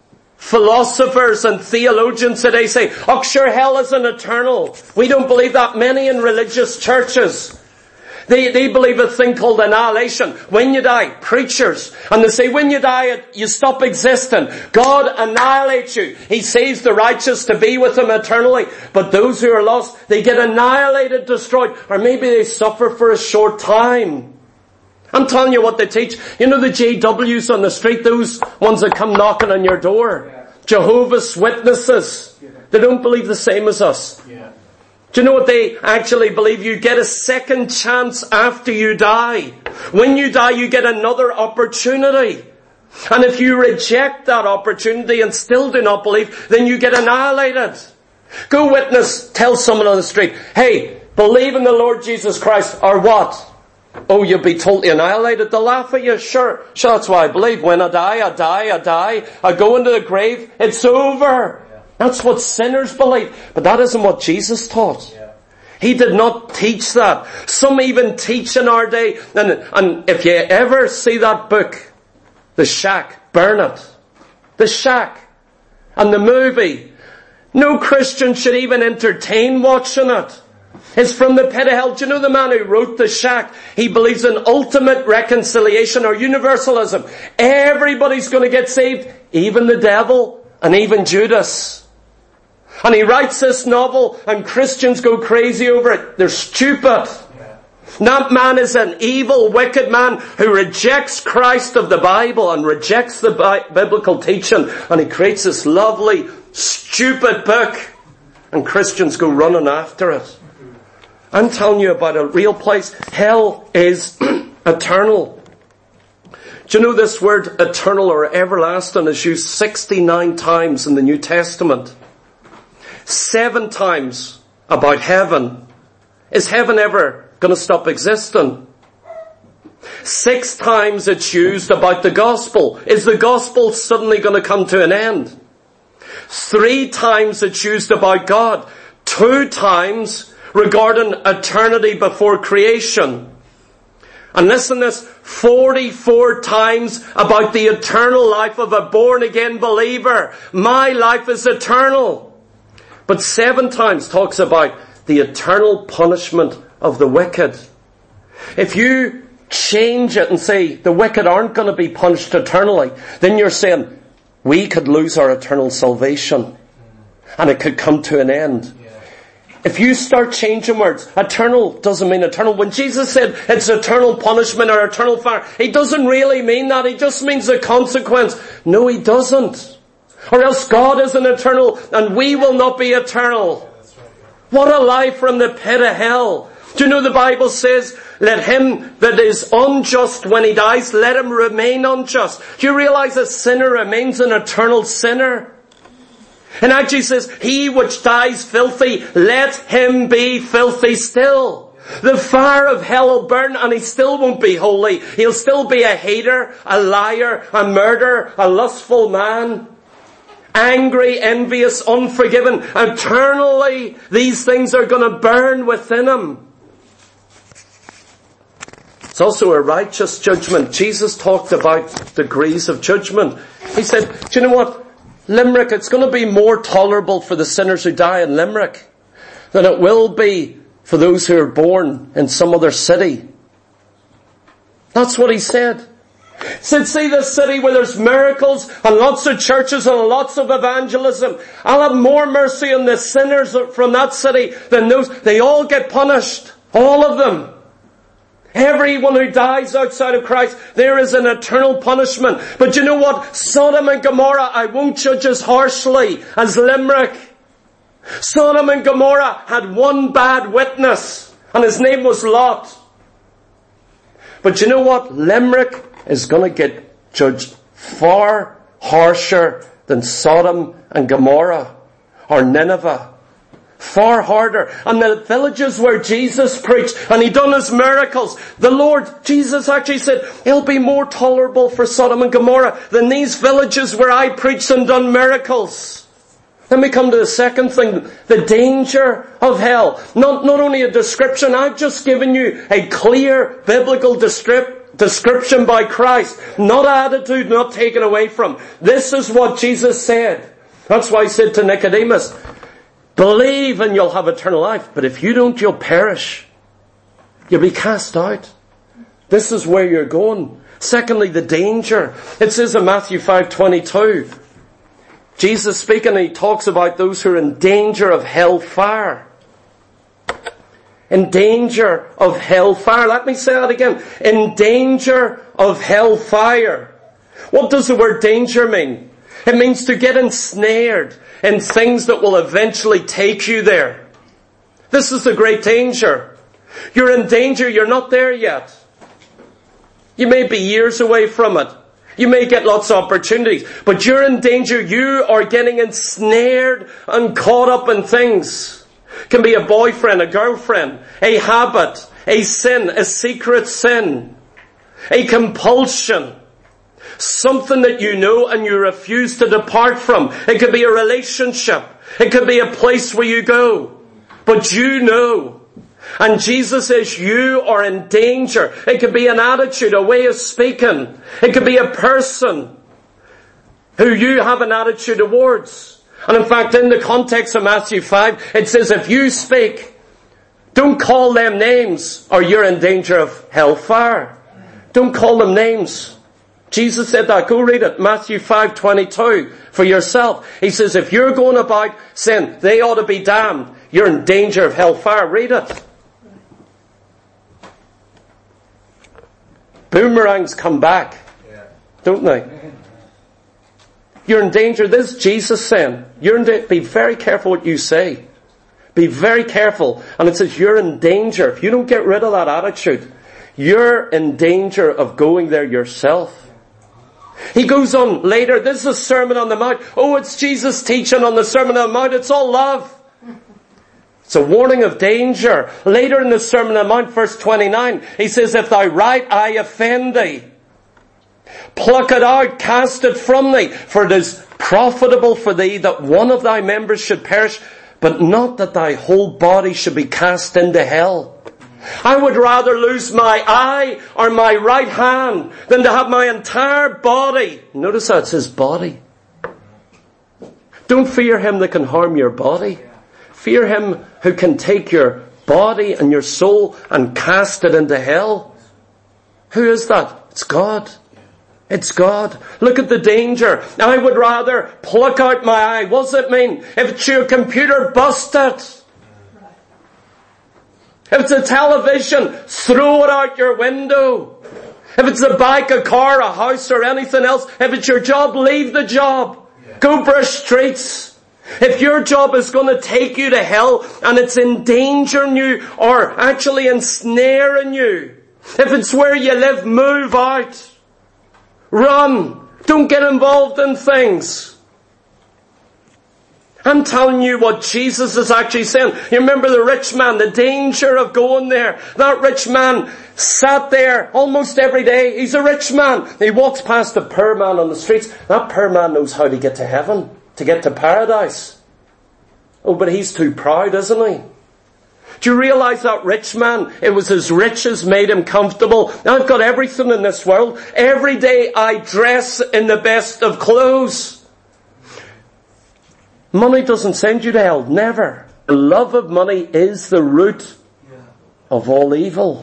philosophers and theologians today say, oh sure, hell isn't eternal. We don't believe that. Many in religious churches, They, they believe a thing called annihilation. When you die, preachers, and they say when you die, you stop existing. God annihilates you. He saves the righteous to be with Him eternally. But those who are lost, they get annihilated, destroyed, or maybe they suffer for a short time. I'm telling you what they teach. You know the J Ws on the street, those ones that come knocking on your door? Yeah. Jehovah's Witnesses. Yeah. They don't believe the same as us. Yeah. Do you know what they actually believe? You get a second chance after you die. When you die, you get another opportunity. And if you reject that opportunity and still do not believe, then you get annihilated. Go witness, tell someone on the street, hey, believe in the Lord Jesus Christ, or what? Oh, you'll be totally annihilated. They'll laugh at you. Sure, sure, that's why I believe. When I die, I die, I die. I go into the grave, it's over. That's what sinners believe. But that isn't what Jesus taught. Yeah. He did not teach that. Some even teach in our day. And, and if you ever see that book, The Shack, burn it. The Shack. And the movie. No Christian should even entertain watching it. It's from the pit of hell. Do you know the man who wrote The Shack? He believes in ultimate reconciliation or universalism. Everybody's going to get saved. Even the devil and even Judas. And he writes this novel and Christians go crazy over it. They're stupid. Yeah. That man is an evil, wicked man who rejects Christ of the Bible and rejects the bi- biblical teaching. And he creates this lovely, stupid book. And Christians go running after it. I'm telling you about a real place. Hell is eternal. Do you know this word eternal or everlasting is used sixty-nine times in the New Testament? Seven times about heaven. Is heaven ever going to stop existing? Six times it's used about the gospel. Is the gospel suddenly going to come to an end? Three times it's used about God. Two times regarding eternity before creation. And listen to this, forty-four times about the eternal life of a born-again believer. My life is eternal. But seven times talks about the eternal punishment of the wicked. If you change it and say the wicked aren't going to be punished eternally, then you're saying we could lose our eternal salvation and it could come to an end. If you start changing words, eternal doesn't mean eternal. When Jesus said it's eternal punishment or eternal fire, He doesn't really mean that. He just means the consequence. No, He doesn't. Or else God isn't eternal and we will not be eternal. What a life from the pit of hell. Do you know the Bible says, let him that is unjust when he dies, let him remain unjust. Do you realize a sinner remains an eternal sinner? And actually says, he which dies filthy, let him be filthy still. The fire of hell will burn and he still won't be holy. He'll still be a hater, a liar, a murderer, a lustful man. Angry, envious, unforgiving. Eternally, these things are going to burn within him. It's also a righteous judgment. Jesus talked about degrees of judgment. He said, do you know what? Limerick, it's going to be more tolerable for the sinners who die in Limerick than it will be for those who are born in some other city. That's what he said. He said, see this city where there's miracles and lots of churches and lots of evangelism. I'll have more mercy on the sinners from that city than those. They all get punished. All of them. Everyone who dies outside of Christ, there is an eternal punishment. But you know what? Sodom and Gomorrah, I won't judge as harshly as Limerick. Sodom and Gomorrah had one bad witness, and his name was Lot. But you know what? Limerick is going to get judged far harsher than Sodom and Gomorrah or Nineveh. Far harder. And the villages where Jesus preached and He done His miracles, the Lord, Jesus actually said, it'll be more tolerable for Sodom and Gomorrah than these villages where I preached and done miracles. Then we come to the second thing, the danger of hell. Not, not only a description, I've just given you a clear biblical description Description by Christ. Not attitude, not taken away from. This is what Jesus said. That's why he said to Nicodemus, believe and you'll have eternal life. But if you don't, you'll perish. You'll be cast out. This is where you're going. Secondly, the danger. It says in Matthew five twenty-two, Jesus speaking, he talks about those who are in danger of hellfire. In danger of hellfire. Let me say that again. In danger of hellfire. What does the word danger mean? It means to get ensnared in things that will eventually take you there. This is the great danger. You're in danger, you're not there yet. You may be years away from it. You may get lots of opportunities, but you're in danger. You are getting ensnared and caught up in things. It can be a boyfriend, a girlfriend, a habit, a sin, a secret sin, a compulsion, something that you know and you refuse to depart from. It could be a relationship. It could be a place where you go, but you know. And Jesus says you are in danger. It could be an attitude, a way of speaking. It could be a person who you have an attitude towards. And in fact, in the context of Matthew five, it says if you speak, don't call them names or you're in danger of hellfire. Don't call them names. Jesus said that. Go read it. Matthew five twenty-two for yourself. He says if you're going about saying they ought to be damned, you're in danger of hellfire. Read it. Boomerangs come back, don't they? You're in danger. This is Jesus saying, you're in da- be very careful what you say. Be very careful. And it says you're in danger. If you don't get rid of that attitude, you're in danger of going there yourself. He goes on later, this is a Sermon on the Mount. Oh, it's Jesus teaching on the Sermon on the Mount. It's all love. It's a warning of danger. Later in the Sermon on the Mount, verse twenty-nine, he says, if thy right eye offend thee, pluck it out, cast it from thee, for it is profitable for thee that one of thy members should perish, but not that thy whole body should be cast into hell. I would rather lose my eye or my right hand than to have my entire body. Notice how it says body. Don't fear him that can harm your body. Fear him who can take your body and your soul and cast it into hell. Who is that? It's God. It's God. Look at the danger. I would rather pluck out my eye. What does it mean? If it's your computer, bust it. If it's a television, throw it out your window. If it's a bike, a car, a house, or anything else, if it's your job, leave the job. Go brush streets. If your job is going to take you to hell and it's endangering you or actually ensnaring you, if it's where you live, move out. Run. Don't get involved in things. I'm telling you what Jesus is actually saying. You remember the rich man, the danger of going there. That rich man sat there almost every day. He's a rich man. He walks past a poor man on the streets. That poor man knows how to get to heaven, to get to paradise. Oh, but he's too proud, isn't he? Do you realize that rich man, it was his riches made him comfortable? I've got everything in this world. Every day I dress in the best of clothes. Money doesn't send you to hell. Never. The love of money is the root of all evil.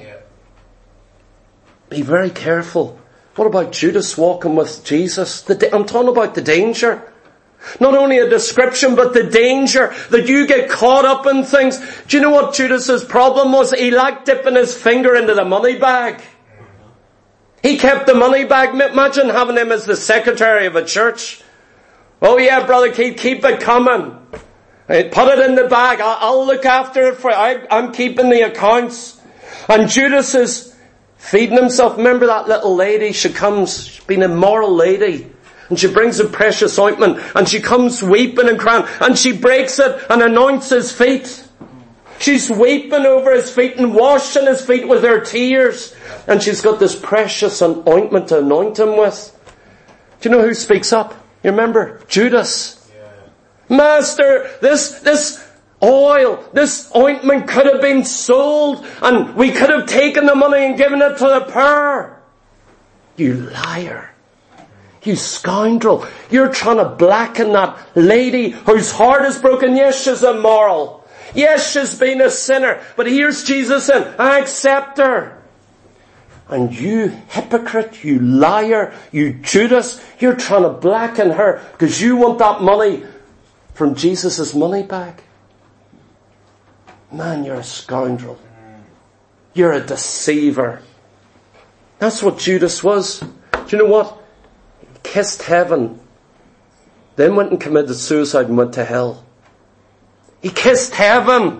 Be very careful. What about Judas walking with Jesus? The da- I'm talking about the danger. Not only a description, but the danger that you get caught up in things. Do you know what Judas's problem was? He liked dipping his finger into the money bag. He kept the money bag. Imagine having him as the secretary of a church. Oh yeah, brother, keep, keep it coming. Put it in the bag. I'll, I'll look after it for you. I, I'm keeping the accounts. And Judas is feeding himself. Remember that little lady? She comes, she's been an immoral lady. And she brings a precious ointment, and she comes weeping and crying, and she breaks it and anoints his feet. She's weeping over his feet and washing his feet with her tears. And she's got this precious ointment to anoint him with. Do you know who speaks up? You remember? Judas. Yeah. Master, this, this oil, this ointment could have been sold, and we could have taken the money and given it to the poor. You liar. You scoundrel. You're trying to blacken that lady whose heart is broken. Yes, she's immoral. Yes, she's been a sinner. But here's Jesus saying, I accept her. And you hypocrite, you liar, you Judas, you're trying to blacken her because you want that money from Jesus' money bag. Man, you're a scoundrel. You're a deceiver. That's what Judas was. Do you know what? He kissed heaven, then went and committed suicide and went to hell. He kissed heaven.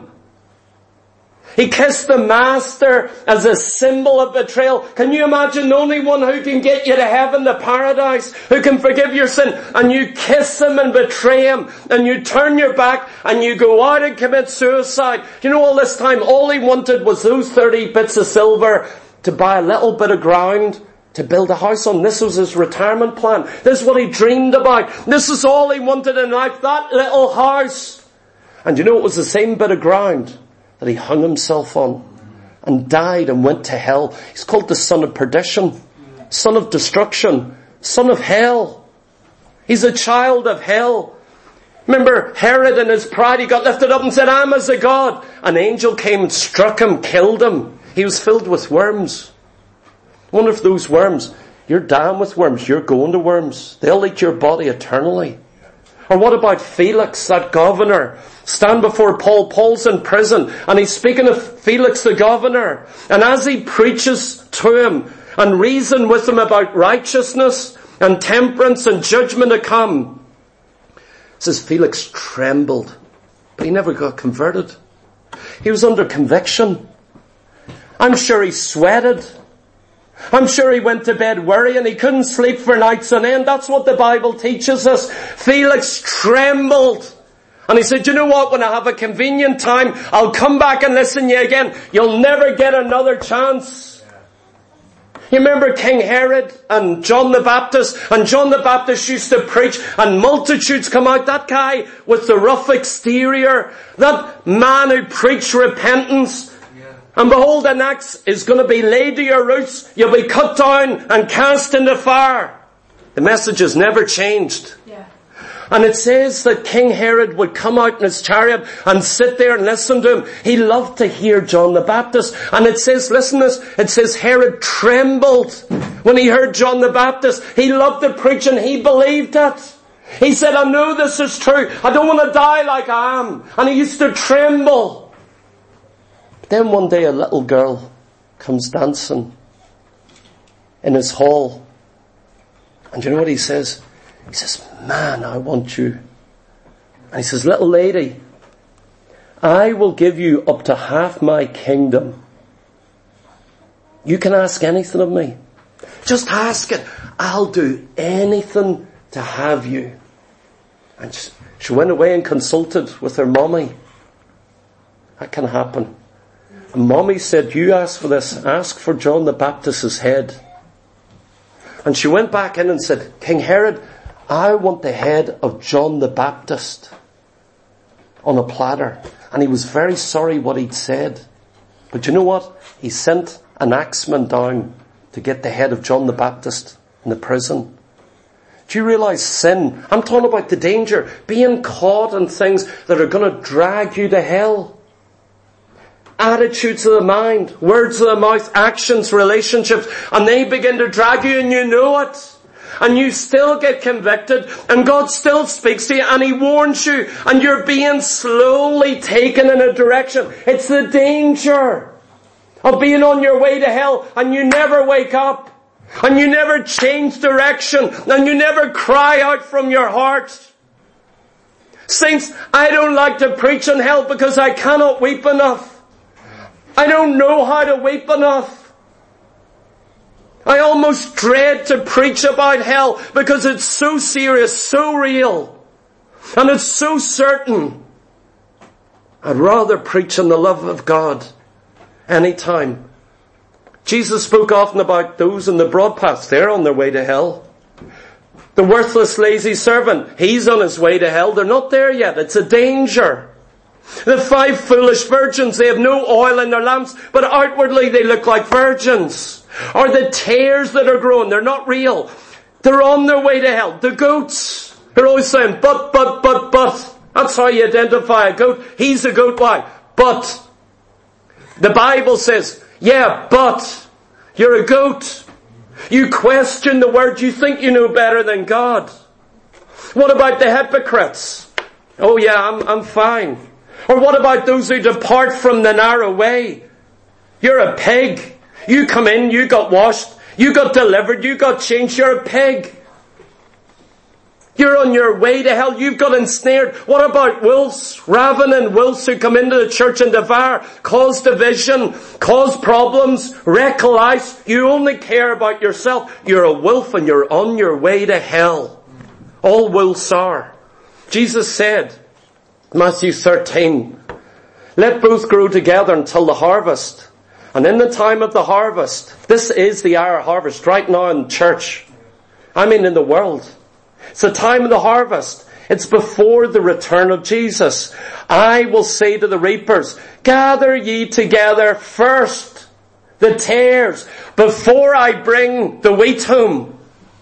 He kissed the Master as a symbol of betrayal. Can you imagine the only one who can get you to heaven, to paradise, who can forgive your sin, and you kiss him and betray him, and you turn your back and you go out and commit suicide. You know, all this time, all he wanted was those thirty bits of silver to buy a little bit of ground to build a house on. This was his retirement plan. This is what he dreamed about. This is all he wanted in life, that little house. And you know, it was the same bit of ground that he hung himself on and died and went to hell. He's called the son of perdition, son of destruction, son of hell. He's a child of hell. Remember Herod in his pride, he got lifted up and said, I'm as a god. An angel came and struck him, killed him. He was filled with worms. I wonder if those worms, you're down with worms, you're going to worms. They'll eat your body eternally. Or what about Felix, that governor? Stand before Paul. Paul's in prison and he's speaking of Felix the governor. And as he preaches to him and reason with him about righteousness and temperance and judgment to come, it says Felix trembled, but he never got converted. He was under conviction. I'm sure he sweated. I'm sure he went to bed worrying. He couldn't sleep for nights on end. That's what the Bible teaches us. Felix trembled. And he said, you know what, when I have a convenient time, I'll come back and listen to you again. You'll never get another chance. You remember King Herod and John the Baptist? And John the Baptist used to preach and multitudes come out. That guy with the rough exterior, that man who preached repentance. And behold, an axe is going to be laid to your roots. You'll be cut down and cast into fire. The message has never changed. Yeah. And it says that King Herod would come out in his chariot and sit there and listen to him. He loved to hear John the Baptist. And it says, listen to this, it says Herod trembled when he heard John the Baptist. He loved the preaching. He believed it. He said, I know this is true. I don't want to die like I am. And he used to tremble. Then one day a little girl comes dancing in his hall. And you know what he says? He says, man, I want you. And he says, little lady, I will give you up to half my kingdom. You can ask anything of me. Just ask it. I'll do anything to have you. And she, she went away and consulted with her mommy. That can happen. And mommy said, you ask for this, ask for John the Baptist's head. And she went back in and said, King Herod, I want the head of John the Baptist on a platter. And he was very sorry what he'd said. But you know what? He sent an axeman down to get the head of John the Baptist in the prison. Do you realize sin? I'm talking about the danger. Being caught in things that are going to drag you to hell. Attitudes of the mind, words of the mouth, actions, relationships, and they begin to drag you and you know it. And you still get convicted and God still speaks to you and He warns you and you're being slowly taken in a direction. It's the danger of being on your way to hell and you never wake up and you never change direction and you never cry out from your heart. Saints, I don't like to preach on hell because I cannot weep enough. I don't know how to weep enough. I almost dread to preach about hell because it's so serious, so real, and it's so certain. I'd rather preach on the love of God anytime. Jesus spoke often about those in the broad paths. They're on their way to hell. The worthless, lazy servant, he's on his way to hell. They're not there yet. It's a danger. The five foolish virgins, they have no oil in their lamps, but outwardly they look like virgins. Or the tares that are growing, they're not real. They're on their way to hell. The goats, they're always saying, but, but, but, but. That's how you identify a goat. He's a goat. Why? But. The Bible says, yeah, but. You're a goat. You question the word. You think you know better than God. What about the hypocrites? Oh yeah, I'm, I'm fine. Or what about those who depart from the narrow way? You're a pig. You come in, you got washed, you got delivered, you got changed, you're a pig. You're on your way to hell, you've got ensnared. What about wolves, ravening wolves who come into the church and devour, cause division, cause problems, wreck lives? You only care about yourself. You're a wolf and you're on your way to hell. All wolves are. Jesus said, Matthew thirteen, let both grow together until the harvest. And in the time of the harvest, this is the hour of harvest right now in church. I mean in the world. It's the time of the harvest. It's before the return of Jesus. I will say to the reapers, gather ye together first the tares before I bring the wheat home.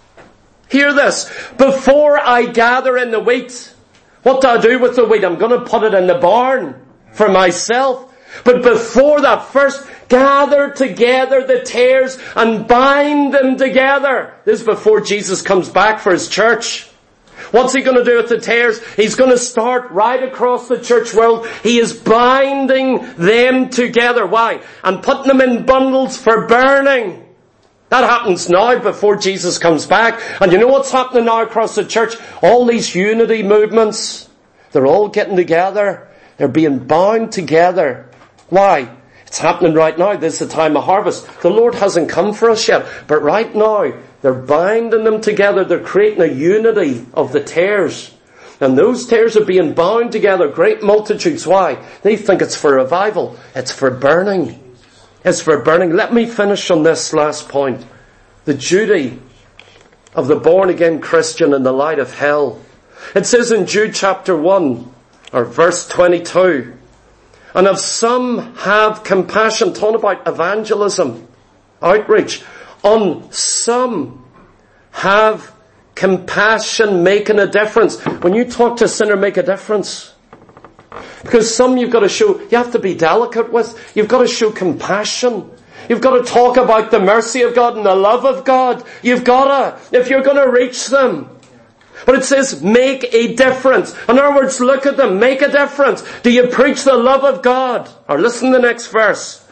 Hear this. Before I gather in the wheat, what do I do with the wheat? I'm going to put it in the barn for myself. But before that, first gather together the tares and bind them together. This is before Jesus comes back for his church. What's he going to do with the tares? He's going to start right across the church world. He is binding them together. Why? And putting them in bundles for burning. That happens now before Jesus comes back. And you know what's happening now across the church? All these unity movements, they're all getting together. They're being bound together. Why? It's happening right now. This is the time of harvest. The Lord hasn't come for us yet. But right now, they're binding them together. They're creating a unity of the tares. And those tares are being bound together. Great multitudes. Why? They think it's for revival. It's for burning. It's for burning. Let me finish on this last point. The duty of the born-again Christian in the light of hell. It says in Jude chapter one, or verse twenty-two, and if some have compassion, talking about evangelism, outreach, on some have compassion, making a difference. When you talk to a sinner, make a difference. Because some you've got to show, you have to be delicate with, you've got to show compassion. You've got to talk about the mercy of God and the love of God. You've got to, if you're going to reach them. But it says, make a difference. In other words, look at them, make a difference. Do you preach the love of God? Or listen to the next verse.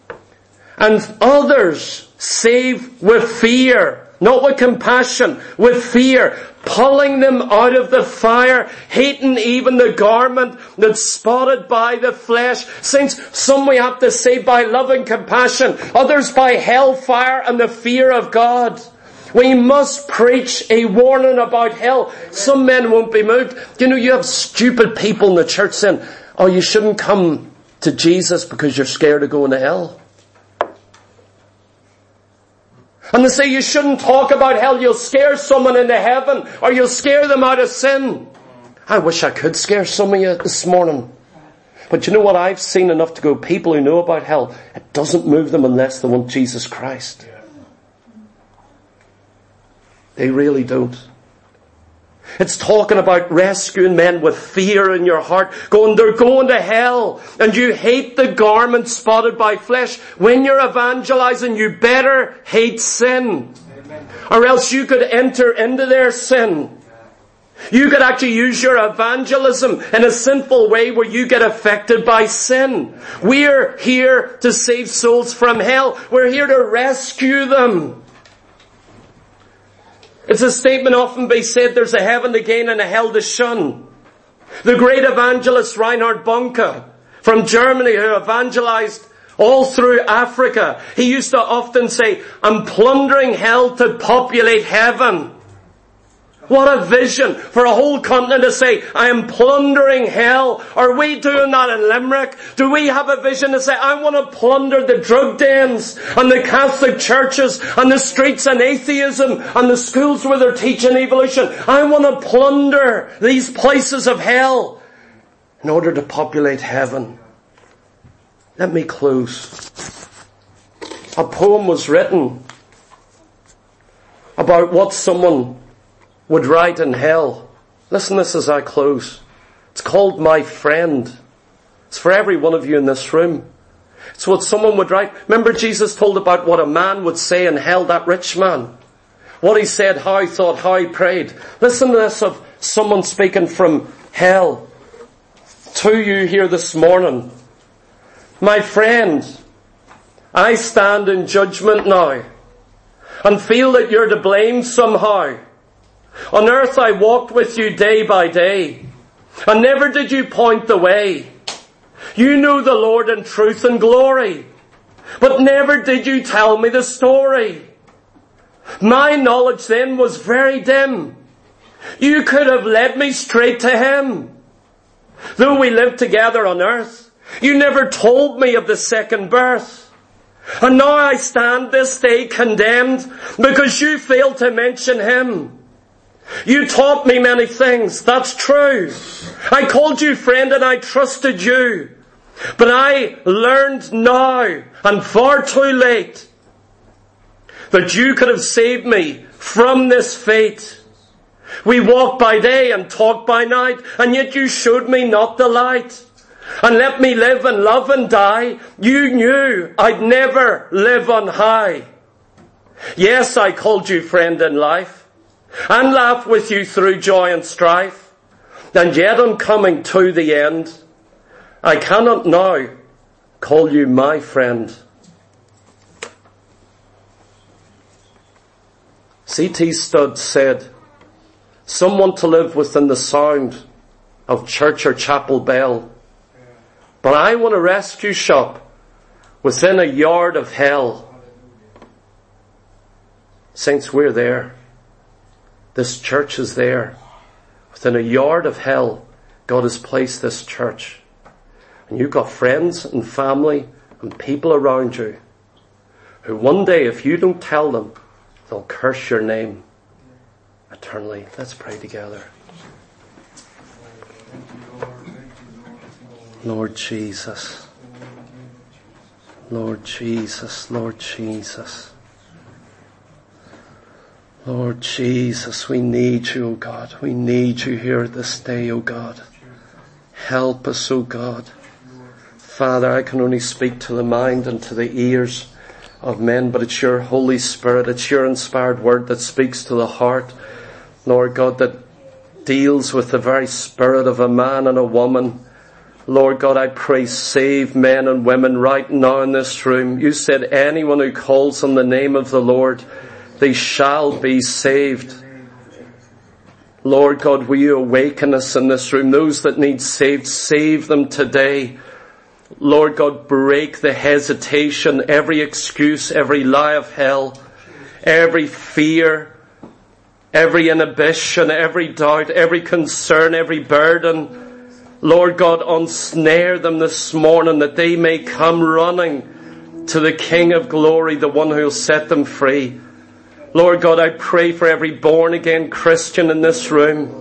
And others save with fear, not with compassion, with fear, pulling them out of the fire, hating even the garment that's spotted by the flesh. Saints, some we have to save by love and compassion, others by hellfire and the fear of God. We must preach a warning about hell. Some men won't be moved. You know, you have stupid people in the church saying, oh, you shouldn't come to Jesus because you're scared of going to hell. And they say you shouldn't talk about hell. You'll scare someone into heaven, or you'll scare them out of sin. I wish I could scare some of you this morning. But you know what? I've seen enough to go, people who know about hell, it doesn't move them unless they want Jesus Christ. They really don't. It's talking about rescuing men with fear in your heart, going, they're going to hell, and you hate the garment spotted by flesh. When you're evangelizing, you better hate sin. Amen. Or else you could enter into their sin. You could actually use your evangelism in a sinful way where you get affected by sin. We're here to save souls from hell. We're here to rescue them. It's a statement often be said, there's a heaven to gain and a hell to shun. The great evangelist Reinhard Bonnke from Germany, who evangelized all through Africa, he used to often say, I'm plundering hell to populate heaven. What a vision for a whole continent to say, I am plundering hell. Are we doing that in Limerick? Do we have a vision to say, I want to plunder the drug dens and the Catholic churches and the streets and atheism and the schools where they're teaching evolution? I want to plunder these places of hell in order to populate heaven. Let me close. a poem was written about what someone would write in hell. Listen to this as I close. It's called My Friend. It's for every one of you in this room. It's what someone would write. Remember Jesus told about what a man would say in hell, that rich man. What he said, how he thought, how he prayed. Listen to this of someone speaking from hell to you here this morning. My friend, I stand in judgment now and feel that you're to blame somehow. On earth I walked with you day by day, and never did you point the way. You knew the Lord in truth and glory, but never did you tell me the story. My knowledge then was very dim. You could have led me straight to Him. Though we lived together on earth, you never told me of the second birth. And now I stand this day condemned because you failed to mention Him. You taught me many things, that's true. I called you friend and I trusted you. But I learned now, and far too late, that you could have saved me from this fate. We walked by day and talked by night, and yet you showed me not the light. And let me live and love and die. You knew I'd never live on high. Yes, I called you friend in life, and laughed with you through joy and strife. And yet on coming to the end, I cannot now call you my friend. C T Studd said, some want to live within the sound of church or chapel bell, but I want a rescue shop within a yard of hell. Saints, we're there. This church is there. Within a yard of hell, God has placed this church. And you've got friends and family and people around you who one day, if you don't tell them, they'll curse your name eternally. Let's pray together. Lord Jesus. Lord Jesus. Lord Jesus. Lord Jesus, we need you, O God. We need you here this day, O God. Help us, O God. Father, I can only speak to the mind and to the ears of men, but it's your Holy Spirit, it's your inspired word that speaks to the heart, Lord God, that deals with the very spirit of a man and a woman. Lord God, I pray, save men and women right now in this room. You said anyone who calls on the name of the Lord, they shall be saved. Lord God, will you awaken us in this room? Those that need saved, save them today. Lord God, break the hesitation, every excuse, every lie of hell, every fear, every inhibition, every doubt, every concern, every burden. Lord God, ensnare them this morning that they may come running to the King of glory, the one who will set them free. Lord God, I pray for every born again Christian in this room.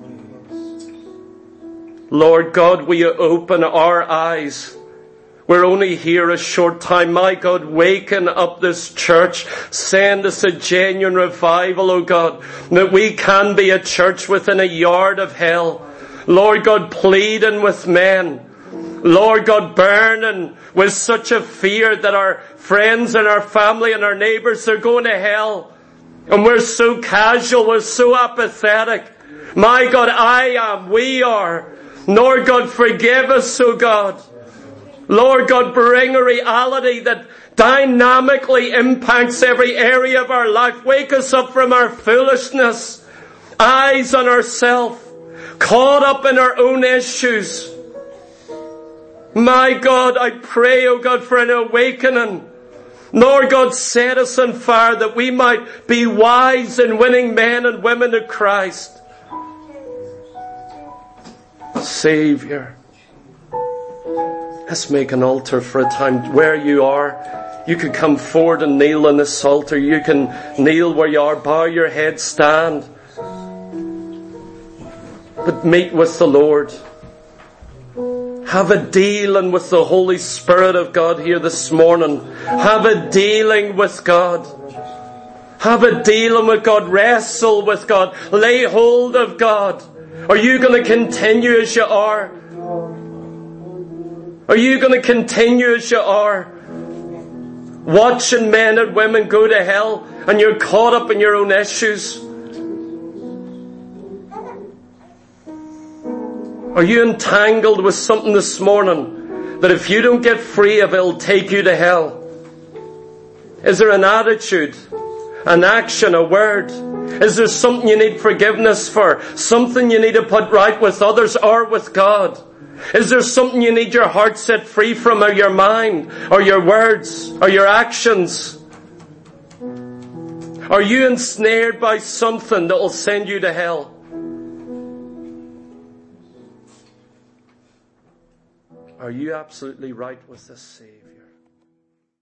Lord God, will you open our eyes? We're only here a short time. My God, waken up this church. Send us a genuine revival, oh God, that we can be a church within a yard of hell. Lord God, pleading with men. Lord God, burning with such a fear that our friends and our family and our neighbours are going to hell. And we're so casual, we're so apathetic. My God, I am, we are. Lord God, forgive us, oh God. Lord God, bring a reality that dynamically impacts every area of our life. Wake us up from our foolishness, eyes on ourselves, caught up in our own issues. My God, I pray, oh God, for an awakening. Lord God, set us on fire that we might be wise in winning men and women to Christ. Saviour. Let's make an altar for a time where you are. You can come forward and kneel on this altar. You can kneel where you are, bow your head, stand. But meet with the Lord. Have a dealing with the Holy Spirit of God here this morning. Have a dealing with God. Have a dealing with God. Wrestle with God. Lay hold of God. Are you going to continue as you are? Are you going to continue as you are? Watching men and women go to hell and you're caught up in your own issues? Are you entangled with something this morning that if you don't get free of it, it'll take you to hell? Is there an attitude, an action, a word? Is there something you need forgiveness for? Something you need to put right with others or with God? Is there something you need your heart set free from, or your mind, or your words, or your actions? Are you ensnared by something that will send you to hell? Are you absolutely right with the Savior?